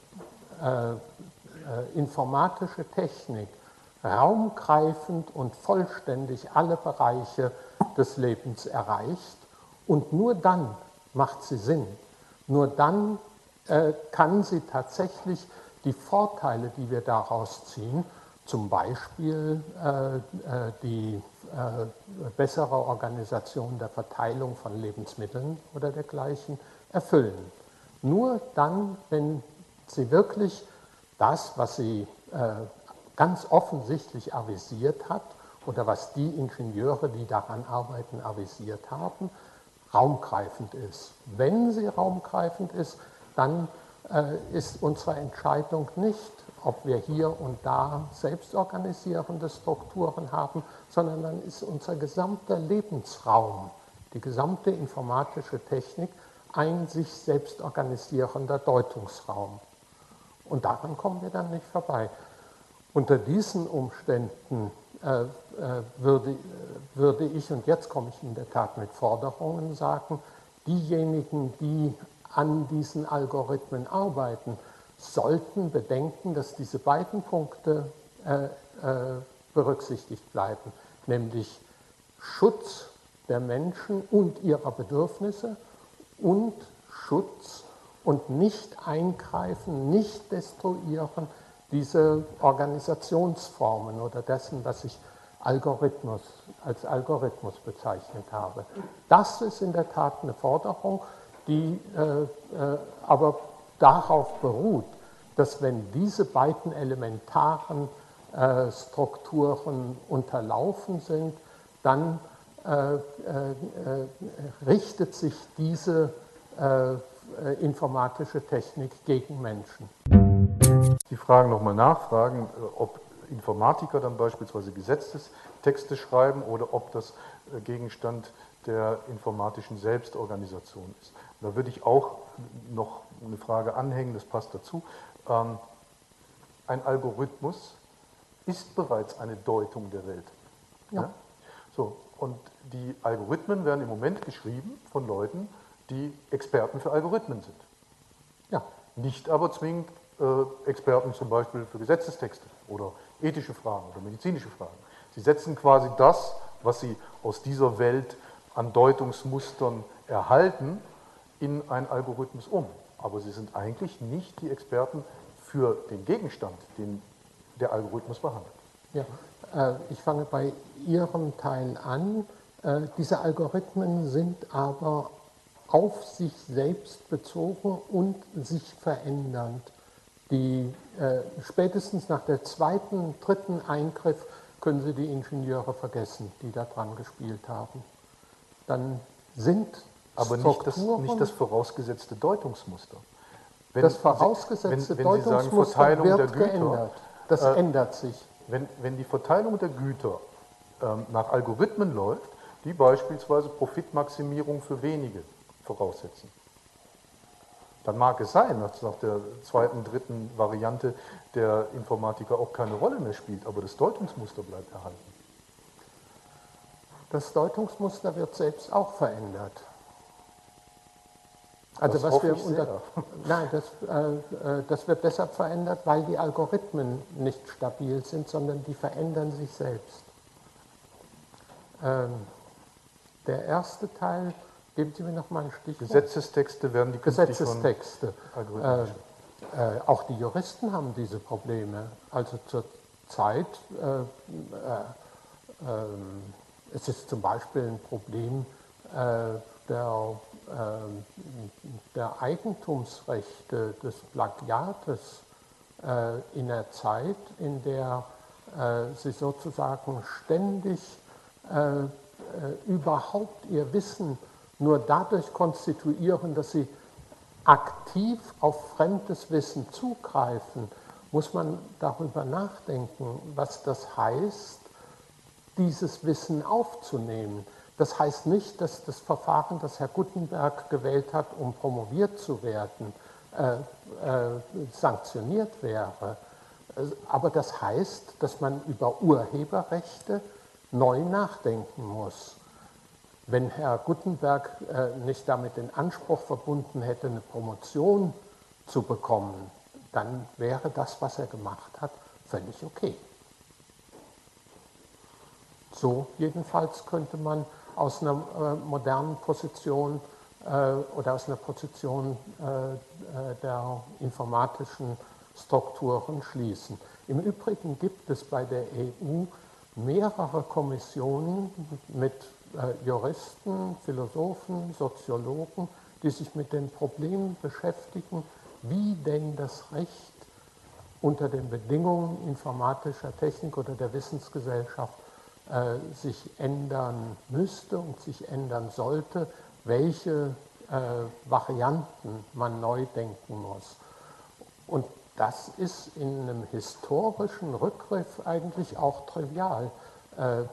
äh, äh, informatische Technik raumgreifend und vollständig alle Bereiche des Lebens erreicht und nur dann macht sie Sinn. Nur dann äh, kann sie tatsächlich die Vorteile, die wir daraus ziehen, zum Beispiel äh, äh, die äh, bessere Organisation der Verteilung von Lebensmitteln oder dergleichen, erfüllen. Nur dann, wenn sie wirklich das, was sie äh, ganz offensichtlich avisiert hat oder was die Ingenieure, die daran arbeiten, avisiert haben, raumgreifend ist. Wenn sie raumgreifend ist, dann äh, ist unsere Entscheidung nicht, ob wir hier und da selbstorganisierende Strukturen haben, sondern dann ist unser gesamter Lebensraum, die gesamte informatische Technik, ein sich selbst organisierender Deutungsraum. Und daran kommen wir dann nicht vorbei. Unter diesen Umständen äh, äh, würde, äh, würde ich, und jetzt komme ich in der Tat mit Forderungen, sagen, diejenigen, die an diesen Algorithmen arbeiten, sollten bedenken, dass diese beiden Punkte äh, äh, berücksichtigt bleiben, nämlich Schutz der Menschen und ihrer Bedürfnisse und Schutz und nicht eingreifen, nicht destruieren diese Organisationsformen oder dessen, was ich Algorithmus, als Algorithmus bezeichnet habe. Das ist in der Tat eine Forderung, die äh, äh, aber darauf beruht, dass wenn diese beiden elementaren äh, Strukturen unterlaufen sind, dann äh, äh, richtet sich diese äh, informatische Technik gegen Menschen. Sie fragen nochmal nachfragen, ob Informatiker dann beispielsweise Gesetzestexte schreiben oder ob das Gegenstand der informatischen Selbstorganisation ist. Da würde ich auch noch eine Frage anhängen, das passt dazu. Ein Algorithmus ist bereits eine Deutung der Welt. Ja. Ja? So, und die Algorithmen werden im Moment geschrieben von Leuten, die Experten für Algorithmen sind. Ja. Nicht aber zwingend äh, Experten zum Beispiel für Gesetzestexte oder ethische Fragen oder medizinische Fragen. Sie setzen quasi das, was sie aus dieser Welt an Deutungsmustern erhalten, in einen Algorithmus um. Aber sie sind eigentlich nicht die Experten für den Gegenstand, den der Algorithmus behandelt. Ja, äh, ich fange bei Ihrem Teil an. Äh, diese Algorithmen sind aber auf sich selbst bezogen und sich verändernd. Die, äh, spätestens nach der zweiten, dritten Eingriff können Sie die Ingenieure vergessen, die daran gespielt haben. Dann sind aber nicht das, nicht das vorausgesetzte Deutungsmuster. Wenn das vorausgesetzte Sie, wenn, wenn Sie sagen, Deutungsmuster Verteilung wird der Güter, geändert. Das äh, ändert sich. Wenn, wenn die Verteilung der Güter ähm, nach Algorithmen läuft, die beispielsweise Profitmaximierung für wenige voraussetzen, dann mag es sein, dass nach der zweiten, dritten Variante der Informatiker auch keine Rolle mehr spielt, aber das Deutungsmuster bleibt erhalten. Das Deutungsmuster wird selbst auch verändert. Also das was hoffe wir ich unter, sehr. nein, das, äh, das wird deshalb verändert, weil die Algorithmen nicht stabil sind, sondern die verändern sich selbst. Ähm, der erste Teil, geben Sie mir noch mal ein Stichwort. Gesetzestexte werden die künftig Gesetzestexte. von Äh, äh, auch die Juristen haben diese Probleme. Also zur Zeit, äh, äh, äh, es ist zum Beispiel ein Problem äh, der, äh, der Eigentumsrechte des Plagiates äh, in einer Zeit, in der äh, sie sozusagen ständig äh, äh, überhaupt ihr Wissen nur dadurch konstituieren, dass sie aktiv auf fremdes Wissen zugreifen, muss man darüber nachdenken, was das heißt, dieses Wissen aufzunehmen. Das heißt nicht, dass das Verfahren, das Herr Gutenberg gewählt hat, um promoviert zu werden, äh, äh, sanktioniert wäre. Aber das heißt, dass man über Urheberrechte neu nachdenken muss. Wenn Herr Gutenberg äh, nicht damit den Anspruch verbunden hätte, eine Promotion zu bekommen, dann wäre das, was er gemacht hat, völlig okay. So jedenfalls könnte man aus einer äh, modernen Position äh, oder aus einer Position äh, der informatischen Strukturen schließen. Im Übrigen gibt es bei der E U mehrere Kommissionen mit äh, Juristen, Philosophen, Soziologen, die sich mit dem Problem beschäftigen, wie denn das Recht unter den Bedingungen informatischer Technik oder der Wissensgesellschaft äh, sich ändern müsste und sich ändern sollte, welche äh, Varianten man neu denken muss. Und das ist in einem historischen Rückgriff eigentlich auch trivial, äh,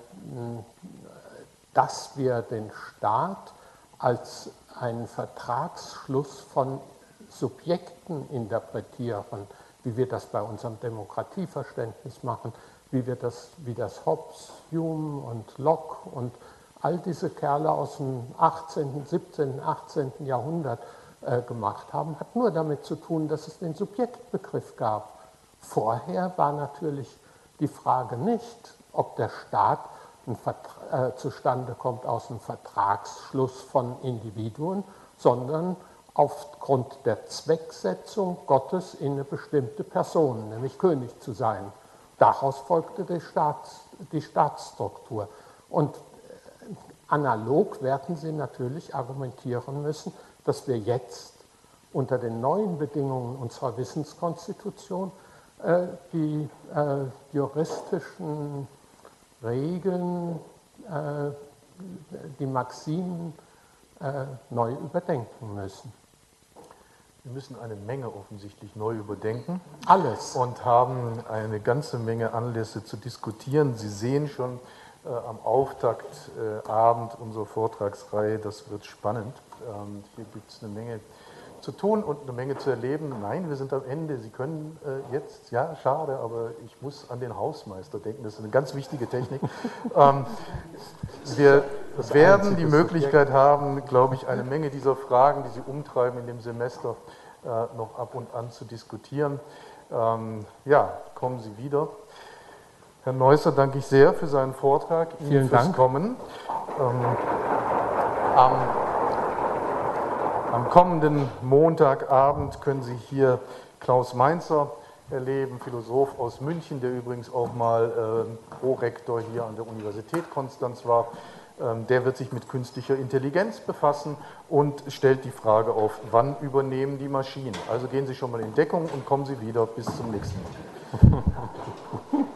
dass wir den Staat als einen Vertragsschluss von Subjekten interpretieren, wie wir das bei unserem Demokratieverständnis machen, wie wir das, wie das Hobbes, Hume und Locke und all diese Kerle aus dem achtzehnten, siebzehnten, achtzehnten Jahrhundert äh, gemacht haben, hat nur damit zu tun, dass es den Subjektbegriff gab. Vorher war natürlich die Frage nicht, ob der Staat ein Vertra- äh, zustande kommt aus einem Vertragsschluss von Individuen, sondern aufgrund der Zwecksetzung Gottes in eine bestimmte Person, nämlich König zu sein. Daraus folgte die, Staats, die Staatsstruktur. Und analog werden Sie natürlich argumentieren müssen, dass wir jetzt unter den neuen Bedingungen unserer Wissenskonstitution äh, die äh, juristischen Regeln, äh, die Maximen äh, neu überdenken müssen. Wir müssen eine Menge offensichtlich neu überdenken. Alles. Und haben eine ganze Menge Anlässe zu diskutieren. Sie sehen schon äh, am Auftaktabend äh, unserer Vortragsreihe, das wird spannend. Ähm, hier gibt es eine Menge zu tun und eine Menge zu erleben. Nein, wir sind am Ende. Sie können äh, jetzt, ja, schade, aber ich muss an den Hausmeister denken. Das ist eine ganz wichtige Technik. ähm, wir das werden die Möglichkeit Subjekt. haben, glaube ich, eine Menge dieser Fragen, die Sie umtreiben in dem Semester, äh, noch ab und an zu diskutieren. Ähm, ja, kommen Sie wieder. Herr Neusser, danke ich sehr für seinen Vortrag. Ihnen Vielen fürs Dank. Kommen. Ähm, am, am kommenden Montagabend können Sie hier Klaus Mainzer erleben, Philosoph aus München, der übrigens auch mal äh, Prorektor hier an der Universität Konstanz war. Ähm, der wird sich mit künstlicher Intelligenz befassen und stellt die Frage auf, wann übernehmen die Maschinen? Also gehen Sie schon mal in Deckung und kommen Sie wieder. Bis zum nächsten Mal.